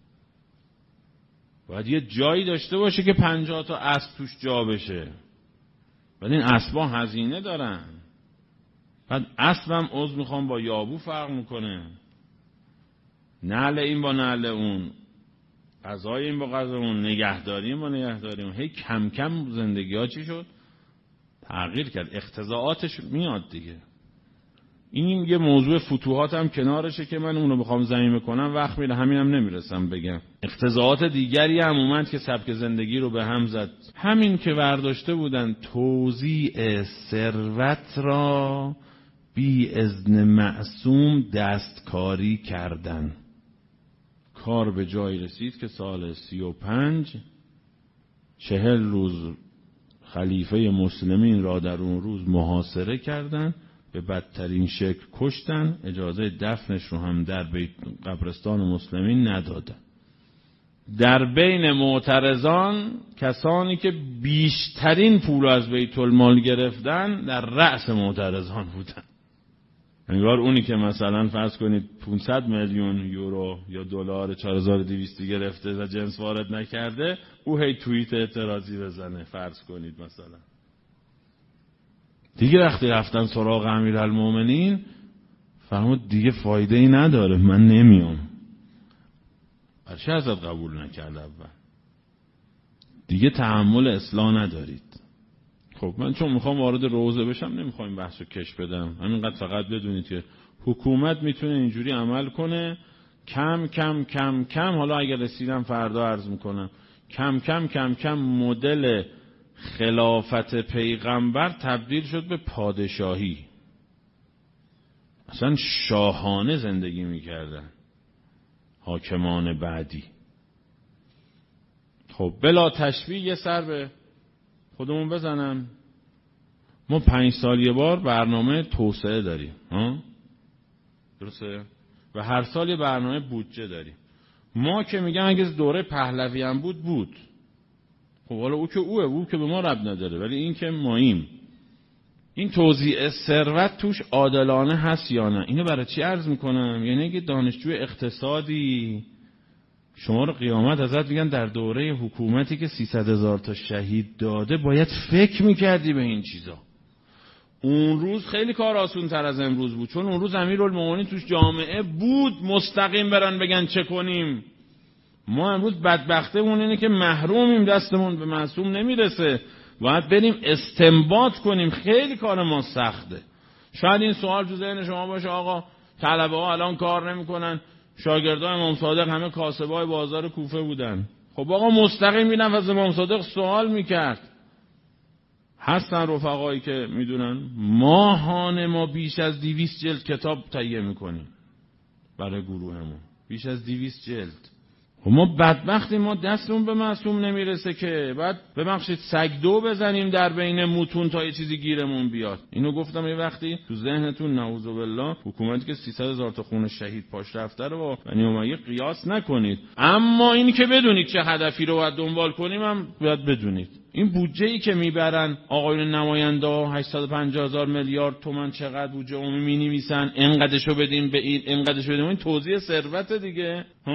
Speaker 1: باید یه جایی داشته باشه که پنجاه تا اسب توش جا بشه. بعد این اسبا هزینه دارن. بعد اسبم عضو میخوام با یابو فرق میکنه، نعل این با نعل اون، غذای این با غذای اون، نگهداری این با نگهداری اون. هی کم کم زندگی ها چی شد؟ تغییر کرد. اقتضاعاتش میاد دیگه. این یه موضوع فتوحات هم کنارشه که من اونو بخوام ضمیمه کنم وقت میره، همینم نمیرسم بگم. اقتضاعات دیگری هم اومد که سبک زندگی رو به هم زد. همین که برداشته بودن توزیع ثروت را بی اذن معصوم دستکاری کردن. کار به جای رسید که سال سی و پنج چهل روز خلیفه مسلمین را در اون روز محاصره کردن، به بدترین شکل کشتن، اجازه دفنش رو هم در بیت قبرستان مسلمین ندادن. در بین معترضان کسانی که بیشترین پول از بیت المال گرفتن در رأس معترضان بودن. انگار اونی که مثلا فرض کنید پانصد میلیون یورو یا دلار چهار هزار و دویست گرفته و جنس وارد نکرده، او هی توییت اعتراضی بزنه فرض کنید مثلا. دیگه وقتی رفتن سراغ امیرالمومنین فهمید دیگه فایده ای نداره، من نمیام. برچه ازت قبول نکرد اول؟ دیگه تحمل اصلاح ندارید. خب من چون میخوام وارد روزه بشم نمیخوام بحثو کش بدم، همینقدر فقط بدونید که حکومت میتونه اینجوری عمل کنه، کم کم کم کم، حالا اگر رسیدم فردا عرض میکنم، کم کم کم کم مدل خلافت پیغمبر تبدیل شد به پادشاهی. اصلا شاهانه زندگی میکردن حاکمان بعدی. خب بلا تشبیه یه سر به خودمون بزنم. ما پنج سال یه بار برنامه توسعه داریم، ها؟ درسته؟ و هر سال یه برنامه بودجه داریم. ما که میگم اگه دوره پهلوی هم بود بود. خب حالا او که اوه، او که به ما ربط نداره، ولی این که ماییم. این توزیع ثروت توش عادلانه هست یا نه؟ اینو برای چی عرض میکنم؟ یعنی اگه دانشجوی اقتصادی شما رو قیامت ازت میگن در دوره حکومتی که سیصد هزار تا شهید داده باید فکر میکردی به این چیزا. اون روز خیلی کار آسون تر از امروز بود، چون اون روز امیرالمومنین توش جامعه بود مستقیم برن بگن چه کنیم. ما امروز بدبختمون اینه که محرومیم، دستمون به معصوم نمیرسه، باید بریم استنباط کنیم. خیلی کار ما سخته. شاید این سوال تو ذهن شما باشه آقا طلبه ها الان کار نمیکنن، شاگردای امام صادق همه کاسبای بازار کوفه بودن. خب آقا مستقیم میرن از امام صادق سوال میکرد. هستن رفقایی که میدونن ماهانه ما بیش از دویست جلد کتاب تهیه میکنیم برای گروهمون، بیش از دویست جلد. خب ما بدبختیم، ما دستمون به معصوم نمیرسه که بعد ببخشید سگ دو بزنیم در بین متون تا یه چیزی گیرمون بیاد. اینو گفتم یه وقتی تو ذهنتون نعوذ بالله حکومتی که سیصد هزار تا خون شهید پاش رفته رو با بنی امیه قیاس نکنید. اما این که بدونید چه هدفی رو باید دنبال کنیم هم باید بدونید. این بودجه‌ای که میبرن آقایون نماینده هشتصد و پنجاه هزار میلیارد تومان چقدر بودجه عمومی می‌نویسن، اینقدرشو بدیم به این، اینقدرشو بدیم این، توزیع ثروت دیگه. ها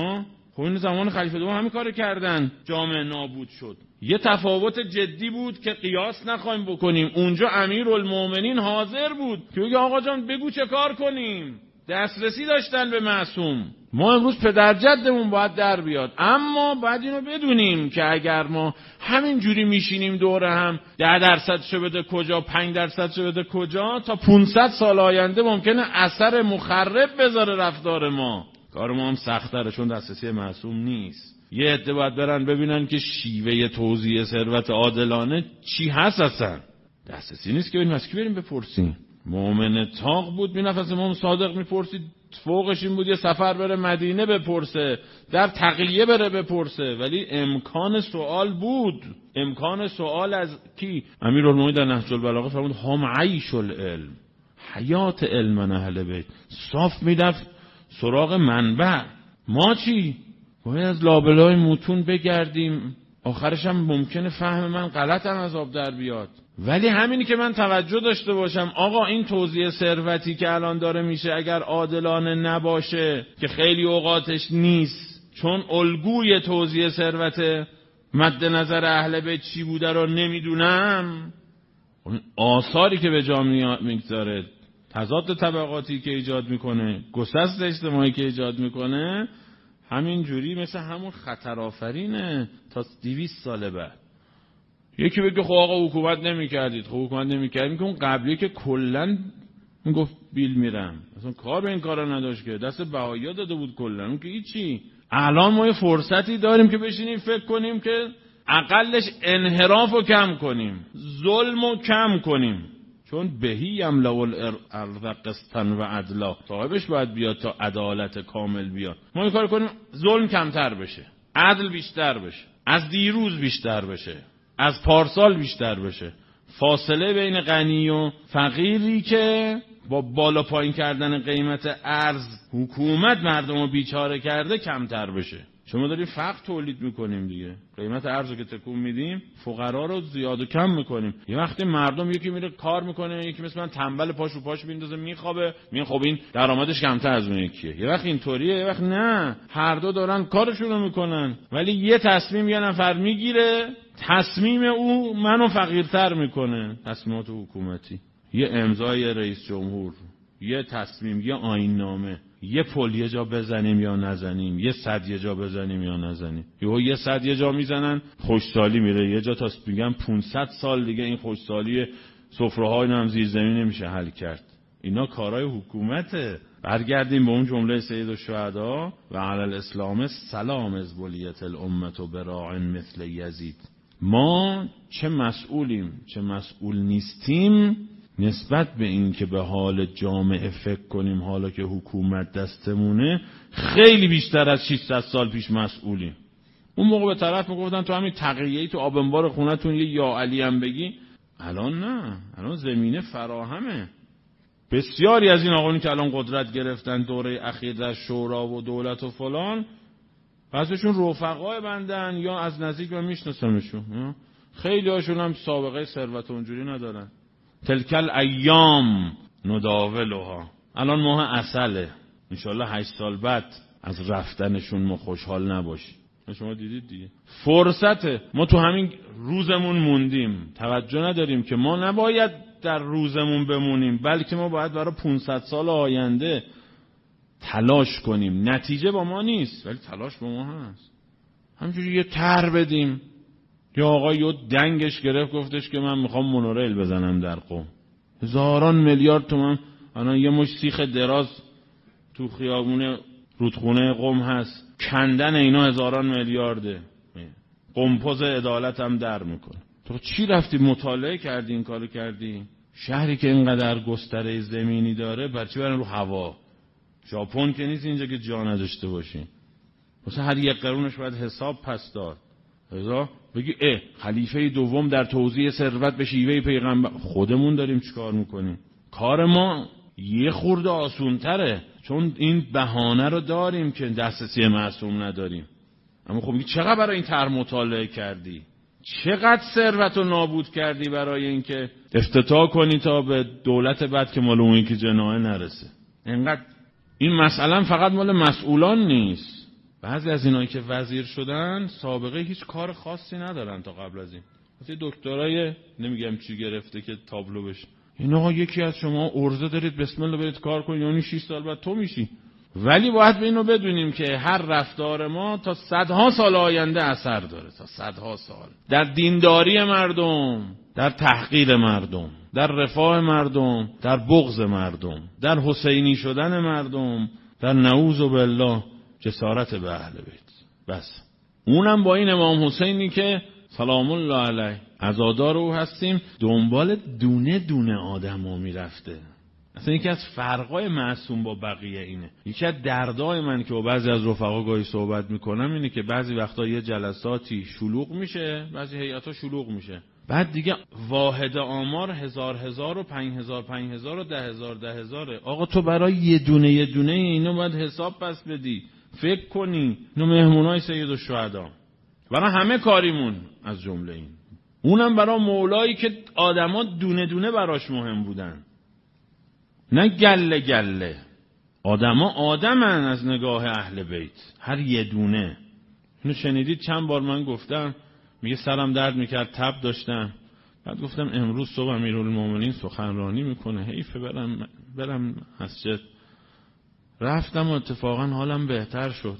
Speaker 1: خب این زمان خلیفه دوم همین کارو کردن، جامعه نابود شد. یه تفاوت جدی بود که قیاس نخوایم بکنیم. اونجا امیرالمومنین حاضر بود که بگه آقا جان بگو چه کار کنیم، دسترسی داشتن به معصوم. ما امروز پدر جدمون باید در بیاد، اما باید اینو بدونیم که اگر ما همین جوری میشینیم دور هم ده درصد شو بده کجا، پنج درصد شو بده کجا، تا پانصد سال آینده ممکنه اثر مخرب بذاره رفتار ما. کار ما هم سخت‌تره چون دسترسی معصوم نیست. یه عده باید برن ببینن که شیوه توزیع ثروت عادلانه چی هست، اصلا دسترسی نیست که بریم از کی بریم بپرسیم. مومن تاق بود می نفس امام صادق میپرسید، فوقش این بود یه سفر بره مدینه بپرسه، در تقلیه بره بپرسه، ولی امکان سوال بود. امکان سوال از کی؟ امیرالمومنین در نهج البلاغه فرمود هم عیش العلم، حیات علم اهل بیت. صاف میرفت سراغ منبع. ما چی؟ باید از لابلای متون بگردیم، آخرش هم ممکنه فهم من غلط هم از آب در بیاد. ولی همینی که من توجه داشته باشم آقا این توزیع ثروتی که الان داره میشه اگر عادلانه نباشه، که خیلی اوقاتش نیست، چون الگوی توزیع ثروت مد نظر اهل بیت چی بوده رو نمیدونم، اون آثاری که به جا میگذاره، تضاد طبقاتی که ایجاد میکنه، گسست اجتماعی که ایجاد میکنه، همین جوری مثل همون خطرآفرینه تا دویست سال بعد. یکی بگه خب آقا حکومت نمی‌کردید، خب حکومت نمی‌کردید، میگه اون قبلی که کلاً میگفت بیل میرم، اصلا کار به این کارا نداشت که، دست بهائی‌ها داده بود کلاً، اون که هیچی. الان ما یه فرصتی داریم که بشینیم فکر کنیم که اقلش انحرافو کم کنیم، ظلمو کم کنیم، چون بهی یملأ الارض قسطا و عدلا، صاحبش باید بیاد تا عدالت کامل بیاد. ما این کار کنیم ظلم کمتر بشه، عدل بیشتر بشه، از دیروز بیشتر بشه، از پارسال بیشتر بشه، فاصله بین غنی و فقیری که با بالا پایین کردن قیمت ارز حکومت مردم رو بیچاره کرده کمتر بشه. چون ما داریم فقر تولید میکنیم دیگه، قیمت ارز رو که تکون میدیم فقرا رو زیاد و کم میکنیم. یه وقتی مردم یکی میره کار میکنه، یکی مثلا تنبل پاش رو پاش میندازه میخوابه، میگن خب این درآمدش کمتر از اون یکیه. یه وقت اینطوریه، یه وقت نه، هر دو دارن کارشون رو میکنن، ولی یه تصمیم یه نفر میگیره، تصمیم او منو فقیرتر میکنه. تصمیمات حکومتی، یه امضای رئیس جمهور، یه تصمیم، یه آیین نامه، یه پل یه جا بزنیم یا نزنیم، یه صد یه جا بزنیم یا نزنیم. یهو یه صد یه جا میزنن خوشسالی میره، یه جا تا میگن پانصد سال دیگه این خوشسالی سفره‌های هم زیر زمین نمیشه حل کرد. اینا کارهای حکومته. برگردیم به اون جمله سید الشهدا و علی الاسلام سلام از بلیت الامت و براع مثل یزید. ما چه مسئولیم چه مسئول نیستیم نسبت به این که به حال جامعه فکر کنیم، حالا که حکومت دستمونه، خیلی بیشتر از ششصد سال پیش مسئولیم. اون موقع به طرف میگفتن تو همین تقیه‌ای تو آبنبار خونتون یه یا علی هم بگی. الان نه، الان زمینه فراهمه. بسیاری از این آقایونی که الان قدرت گرفتن دوره اخیر در شورا و دولت و فلان، بعضیشون رفقای بندن یا از نزدیک من میشناسمشون، خیلی هاشون هم سابقه ثروت اونجوری ندارن. تلکل ایام نداولها. الان ماه عسله، انشالله هشت سال بعد از رفتنشون ما خوشحال نباشیم. شما دیدید دیگه فرصته. ما تو همین روزمون موندیم، توجه نداریم که ما نباید در روزمون بمونیم، بلکه ما باید برای پانصد سال آینده تلاش کنیم. نتیجه با ما نیست ولی تلاش با ما هست. همینجوری یه تر بدیم. یا آقا یه دنگش گرفت گفتش که من میخوام مونوریل بزنم در قم، هزاران میلیارد تومان. الان یه مش سیخ دراز تو خیابون رودخونه قم هست، کندن اینا هزاران میلیارده. قمپوز عدالت هم در میکنه. تو چی رفتی مطالعه کردی این کارو کردی؟ شهری که اینقدر گستره زمینی داره برچی برن رو هوا؟ ژاپن که نیست اینجا که جا نداشته باشین. مثلا هر یک قرونش باید حساب پس داد. ازا بگی اه خلیفه دوم در توزیع ثروت به شیوه پیغمبر. خودمون داریم چیکار میکنیم؟ کار ما یه خورده آسونتره، چون این بهانه رو داریم که دسترسی معصوم نداریم. اما خب چقدر برای این طرح مطالعه کردی؟ چقدر ثروت رو نابود کردی برای اینکه افتتاح کنی تا به دولت بعد که مال اون که جنایه نرسه؟ اینقدر این مسئله فقط مال مسئولان نیست، بعضی از اینایی که وزیر شدن سابقه هیچ کار خاصی ندارن تا قبل از این. مثلا دکترای نمیگم چی گرفته که تابلو بشه. این آقا یکی از شما ارزه دارید بسم الله برید کار کنید، یعنی شش سال بعد تو میشی. ولی باید به اینو بدونیم که هر رفتار ما تا صدها سال آینده اثر داره، تا صدها سال. در دینداری مردم، در تحقیر مردم، در رفاه مردم، در بغض مردم، در حسینی شدن مردم، در نعوذ بالله جسارت به اهل بیت. بس اونم با این امام حسینی که سلام الله علیه عزادار او هستیم دنبال دونه دونه آدم ها میرفته. اصلا یکی از فرقای معصوم با بقیه اینه. یکی از دردای من که با بعضی از رفقا گاهی صحبت میکنم اینه که بعضی وقتا یه جلساتی شلوغ میشه، بعضی هیئتا شلوغ میشه، بعد دیگه واحد آمار هزار هزار و پنج هزار پنج هزار و ده هزار ده هزاره. آقا تو برای یه دونه یه دونه اینو باید حساب پس بدی، فکر کنی. اینو مهمونای سید الشهدا برای همه کاریمون از جمله این، اونم برای مولایی که آدما دونه دونه براش مهم بودن، نه گله گله. آدما آدمن از نگاه اهل بیت، هر یه دونه. اینو شنیدید چند بار من گفتم، میگه سرم درد میکرد، تب داشتم، بعد گفتم امروز صبح امیرالمومنین سخنرانی میکنه، حیفه برم برم مسجد. رفتم و اتفاقا حالم بهتر شد.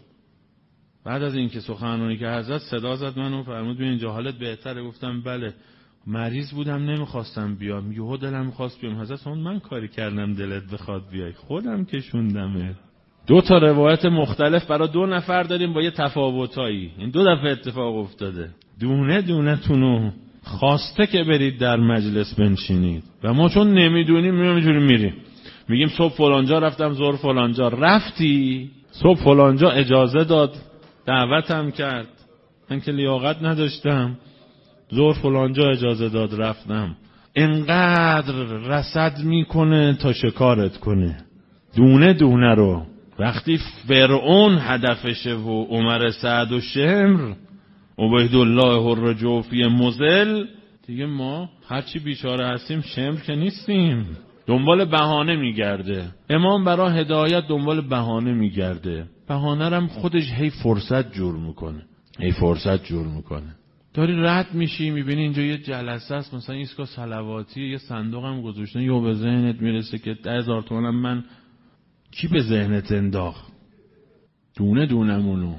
Speaker 1: بعد از اینکه سخنرانی که حضرت صدا زد منو، فرمود ببین اینجا حالت بهتره؟ گفتم بله. مریض بودم نمیخواستم بیام، یهو دلم میخواست بیام. حضرت اون من کاری کردم دلت بخواد بیای؟ خودم کشوندمه. دو تا روایت مختلف برای دو نفر داریم با یه تفاوتایی. این دو دفعه اتفاق افتاده. دونه دونه تونو خواسته که برید در مجلس بنشینید و ما چون نمیدونیم میام اینجوری میریم، میگیم صبح فلانجا رفتم، ظهر فلانجا. رفتی صبح فلانجا اجازه داد، دعوتم کرد، من که لیاقت نداشتم. ظهر فلانجا اجازه داد رفتم. انقدر رصد میکنه تا شکارت کنه، دونه دونه رو. وقتی فرعون هدفشه و عمر سعد و شمر عبیدالله الرجوفی مزل، دیگه ما هرچی بیچاره هستیم شمر که نیستیم. دنبال بهانه میگرده امام، برای هدایت دنبال بهانه میگرده. بهانه رم خودش هی فرصت جور میکنه، هی فرصت جور میکنه. داری رد میشی میبینی اینجا یه جلسه است، مثلا ایستگاه صلواتی، یه صندوق هم گذاشتن، یا به ذهنت میرسه که ده هزار تومنم من، کی به ذهنت انداخت؟ دونه دونمونو.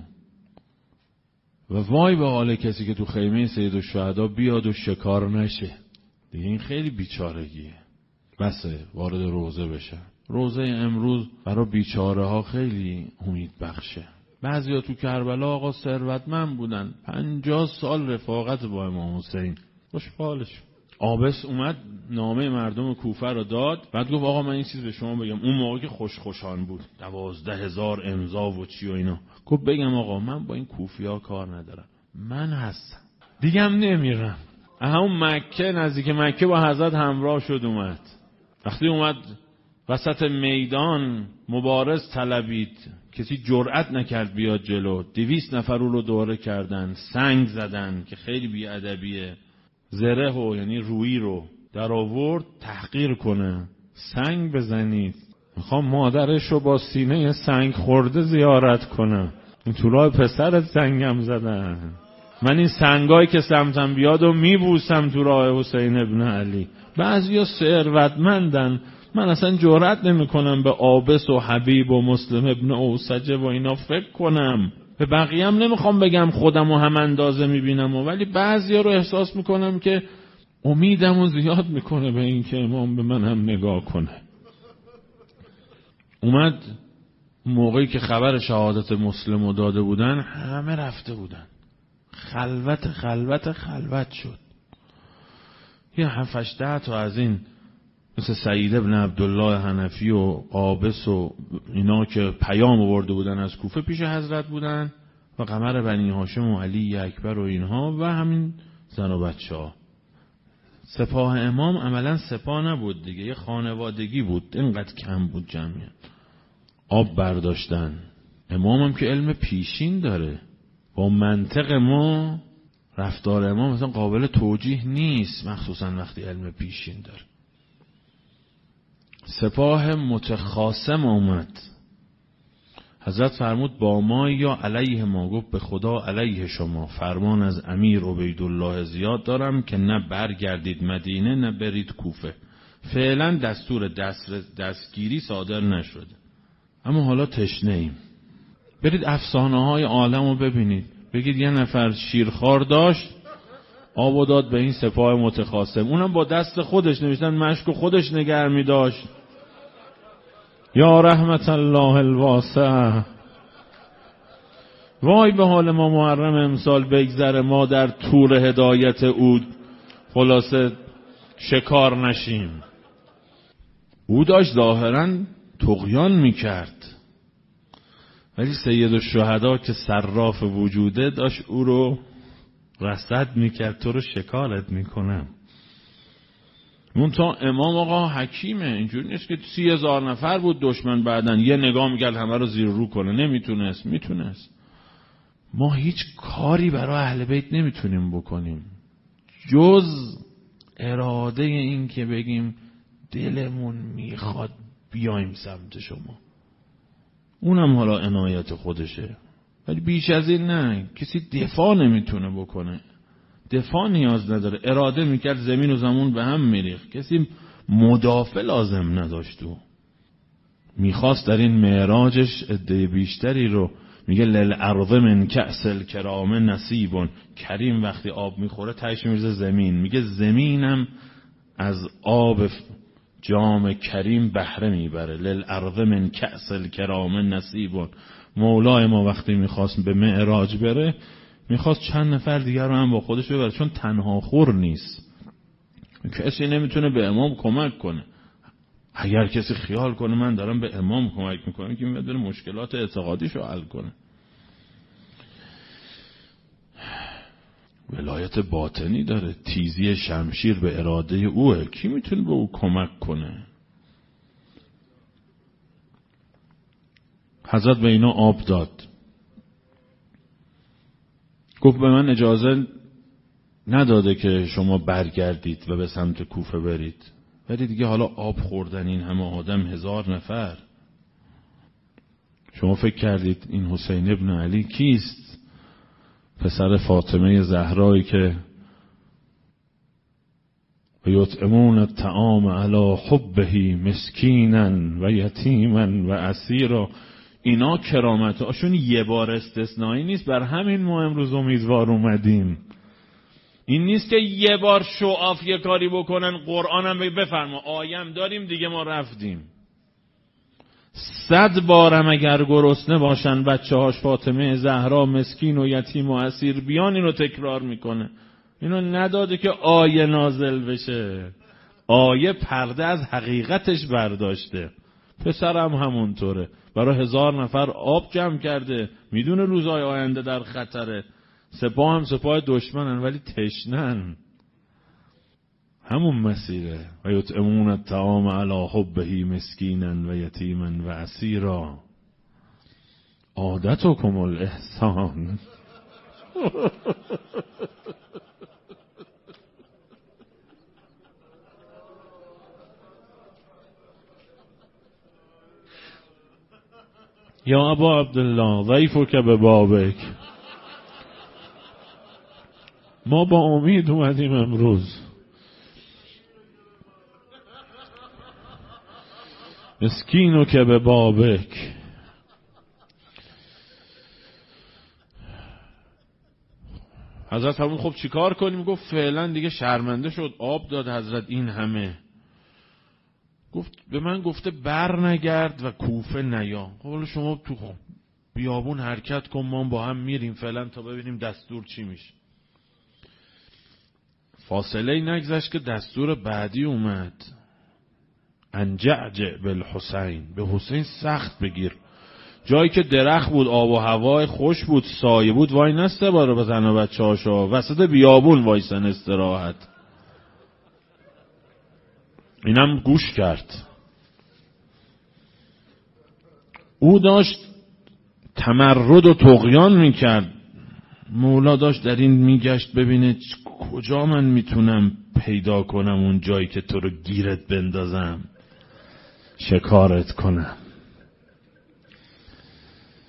Speaker 1: و وای به حال کسی که تو خیمه سید الشهدا بیاد و شکار نشه. دیگه این خیلی بیچارگیه. بسه وارد روزه بشه. روزه امروز برای بیچاره ها خیلی امید بخشه. بعضیا تو کربلا آقا ثروتمند بودن، پنجاه سال رفاقت با امام حسین، خوشحالش. عابس اومد نامه مردم کوفه رو داد، بعد گفت آقا من این چیز به شما بگم. اون موقع که خوش خوشان بود، دوازده هزار امضا و چی و اینا. گفت بگم آقا من با این کوفیا کار ندارم، من هستم دیگه هم نمیرم. همون مکه، نزدیک مکه با حضرت همراه شد اومد. وقتی اومد وسط میدان مبارز طلبید، کسی جرأت نکرد بیاد جلو. دویست نفر او رو دوره کردن، سنگ زدن که خیلی بی‌ادبیه. زره و یعنی رویی رو در آورد تحقیر کنه. سنگ بزنید، میخوام مادرش رو با سینه سنگ خورده زیارت کنه. این تو راه پسرت سنگم زدن. من این سنگایی که سمتم بیاد و میبوسم تو راه حسین ابن علی. بعضیا ثروتمندن، من اصلا جرئت نمی کنم به عابس و حبیب و مسلم ابن اوسجه و اینا فکر کنم. به بقیه هم نمیخوام بگم خودم و هم اندازه میبینم، ولی بعضیا رو احساس میکنم که امیدم رو زیاد میکنه به این که امام به من هم نگاه کنه. اومد موقعی که خبر شهادت مسلم رو داده بودن، همه رفته بودن، خلوت خلوت خلوت شد. یه هفتش ده تا از این مثل سعید ابن عبدالله حنفی و قابس و اینا که پیام آورده بودن از کوفه پیش حضرت بودن، و قمر بنی هاشم و علی اکبر و اینها و همین زن و بچه ها. سپاه امام عملا سپاه نبود دیگه، یه خانوادگی بود، اینقدر کم بود جمعیت. آب برداشتن. امام هم که علم پیشین داره، با منطق ما رفتار امام مثلا قابل توجیه نیست، مخصوصا وقتی علم پیشین داره. سپاه متخاصم اومد، حضرت فرمود با ما یا علیه ما؟ گفت به خدا علیه شما. فرمان از امیر عبیدالله زیاد دارم که نه برگردید مدینه نه برید کوفه. فعلا دستور دست دستگیری صادر نشده، اما حالا تشنه ایم. برید افسانه های عالم رو ببینید، بگید یه نفر شیرخوار داشت، آب و داد به این سپاه متخاصم، اونم با دست خودش نوشتن مشک و خودش نگه می داشت. یا رحمت الله الواسع. وای به حال ما محرم امسال بگذره ما در تور هدایت او خلاصه شکار نشیم. او داشت ظاهرا طغیان میکرد، ولی سید الشهدا که صراف وجوده داشت او رو رصد میکرد، تو رو شکارت میکنم. اون تا امام آقا حکیمه، اینجوری نیست که سی هزار نفر بود دشمن بعدن یه نگاه میکرد همه رو زیر رو کنه. نمیتونست. میتونست. ما هیچ کاری برای اهل بیت نمیتونیم بکنیم جز اراده این که بگیم دلمون میخواد بیایم سمت شما. اونم حالا عنایت خودشه، ولی بیش از این نه. کسی دفاع نمیتونه بکنه، دفاع نیاز نداره. اراده میکرد زمین و زمون به هم میریخت، کسی مدافع لازم نداشت. او میخواست در این معراجش عده بیشتری رو، میگه للارض من کأس الکرام نصیبون. کریم وقتی آب میخوره تهش میرزه زمین، میگه زمینم از آب جام کریم بهره میبره. للارض من کأس الکرام نصیبون. مولای ما وقتی میخواست به معراج بره میخواست چند نفر دیگر رو هم با خودش ببره، چون تنها خور نیست. کسی نمیتونه به امام کمک کنه. اگر کسی خیال کنه من دارم به امام کمک میکنم که میاد بره مشکلات اعتقادیشو حل کنه. ولایت باطنی داره، تیزی شمشیر به اراده اوه. کی میتونه به او کمک کنه؟ حضرت به اینا آب داد، گفت به من اجازه نداده که شما برگردید و به سمت کوفه برید، ولی دیگه حالا آب خوردن این همه آدم، هزار نفر. شما فکر کردید این حسین ابن علی کیست؟ پسر فاطمه زهرایی که و یطعمون الطعام علی حبه مسکینا و یتیما و اسیرا. اینا کرامتاشون یه بار استثنایی نیست، بر همین ما امروز امیدوار اومدیم. این نیست که یه بار شعاف یه کاری بکنن قرآنم بفرما آیم داریم دیگه ما رفتیم. صد بارم اگر گرسنه باشن بچه هاش فاطمه زهرا مسکین و یتیم و اسیر بیان اینو تکرار میکنه. اینو نداده که آیه نازل بشه، آیه پرده از حقیقتش برداشته. پسرم همونطوره، برای هزار نفر آب جمع کرده، میدونه روزهای آینده در خطره. سپاه هم سپاه دشمنن ولی تشنن. همون مسیره. و یطعمون الطعام علی حبه مسکینا و یتیما و اسیرا. عادتکم الاحسان. یا ابا عبدالله ضیفک ببابک. ما با امید اومدیم امروز. مسکینو که به بابک. حضرت فرمود خب چیکار کنیم؟ گفت فعلا دیگه شرمنده شد، آب داد حضرت این همه. گفت به من گفته بر نگرد و کوفه نیا. خب شما تو بیابون حرکت کن، ما با هم میریم فعلا تا ببینیم دستور چی میشه. فاصله ای نگذشت که دستور بعدی اومد. انجعجع بالحسین، به حسین سخت بگیر. جایی که درخت بود، آب و هوای خوش بود، سایه بود، وای نسته باره بزن و بچه هاشا وسط بیابون وایسن استراحت. اینم گوش کرد. او داشت تمرد و طغیان میکرد. مولا داشت در این میگشت ببینه کجا من میتونم پیدا کنم اون جایی که تو رو گیرت بندازم، شکارت کنم.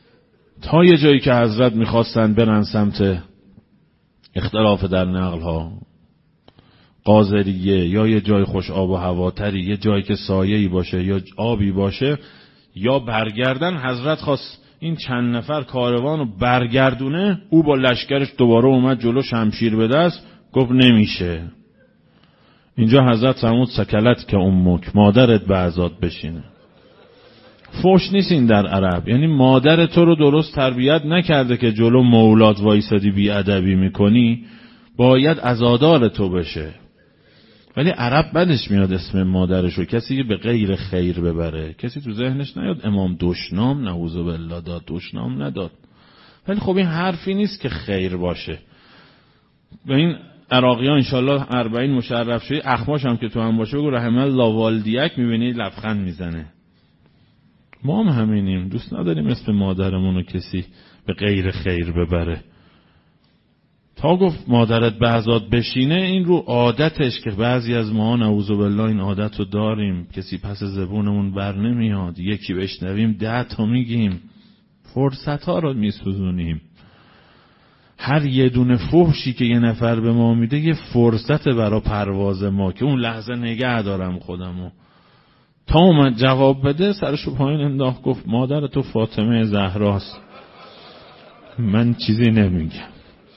Speaker 1: تا یه جایی که حضرت میخواستن برن سمت اختلاف در نقل ها، قاذریه یا یه جای خوش آب و هواتری، یه جایی که سایه‌ای باشه یا آبی باشه، یا برگردن. حضرت خواست این چند نفر کاروان رو برگردونه، او با لشکرش دوباره اومد جلو شمشیر به دست، گفت نمیشه. اینجا حضرت فرمود سکلت که امک، مادرت به عزاد بشینه. فوش نیست این در عرب، یعنی مادر تو رو درست تربیت نکرده که جلو مولات وایسادی بی ادبی میکنی، باید عزادار تو بشه. ولی عرب بدش میاد اسم مادرشو کسی که به غیر خیر ببره. کسی تو ذهنش نیاد امام دشنام نعوذ بالله داد، دشنام نداد. ولی خب این حرفی نیست که خیر باشه. به این عراقی ها انشالله اربعین مشرف شدی، اخماش هم که تو هم باشه بگو رحم الله والدیک، میبینی لبخند میزنه. ما هم همینیم، دوست نداریم اسم مادرمونو کسی به غیر خیر ببره. تا گفت مادرت به عزاد بشینه، این رو عادتش که بعضی از ما نعوذ بالله این عادت رو داریم، کسی پس زبونمون بر نمیاد، یکی بشنویم ده تا میگیم، فرصت ها رو میسوزونیم. هر یه دونه فحشی که یه نفر به ما میده یه فرصت برای پرواز ما که اون لحظه نگه دارم خودمو. تا اومد جواب بده سرشو پایین انداخت، گفت مادر تو فاطمه زهراست، من چیزی نمیگم.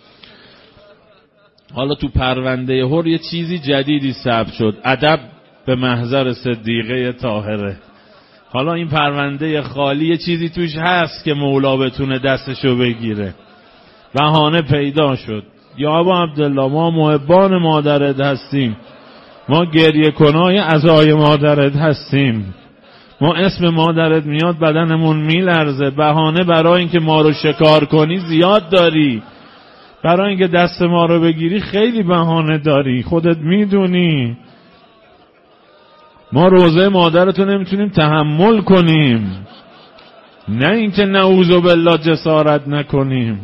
Speaker 1: حالا تو پرونده هر یه چیزی جدیدی ثبت شد، ادب به محضر صدیقه طاهره. حالا این پرونده خالی یه چیزی توش هست که مولا بتونه دستشو بگیره. بهانه پیدا شد، یا ابا عبدالله ما محبان مادرت هستیم، ما گریه کنای عزای مادرت هستیم، ما اسم مادرت میاد بدنمون میلرزه. بهانه برای اینکه ما رو شکار کنی زیاد داری، برای اینکه دست ما رو بگیری خیلی بهانه داری، خودت میدونی. ما روزه مادرتو نمیتونیم تحمل کنیم، نه اینکه نعوذ بالله جسارت نکنیم.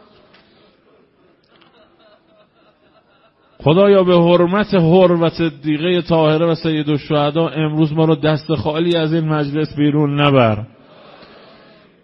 Speaker 1: خدایا به حرمت حر و صدیقه طاهره و سید الشهدا امروز ما رو دست خالی از این مجلس بیرون نبر.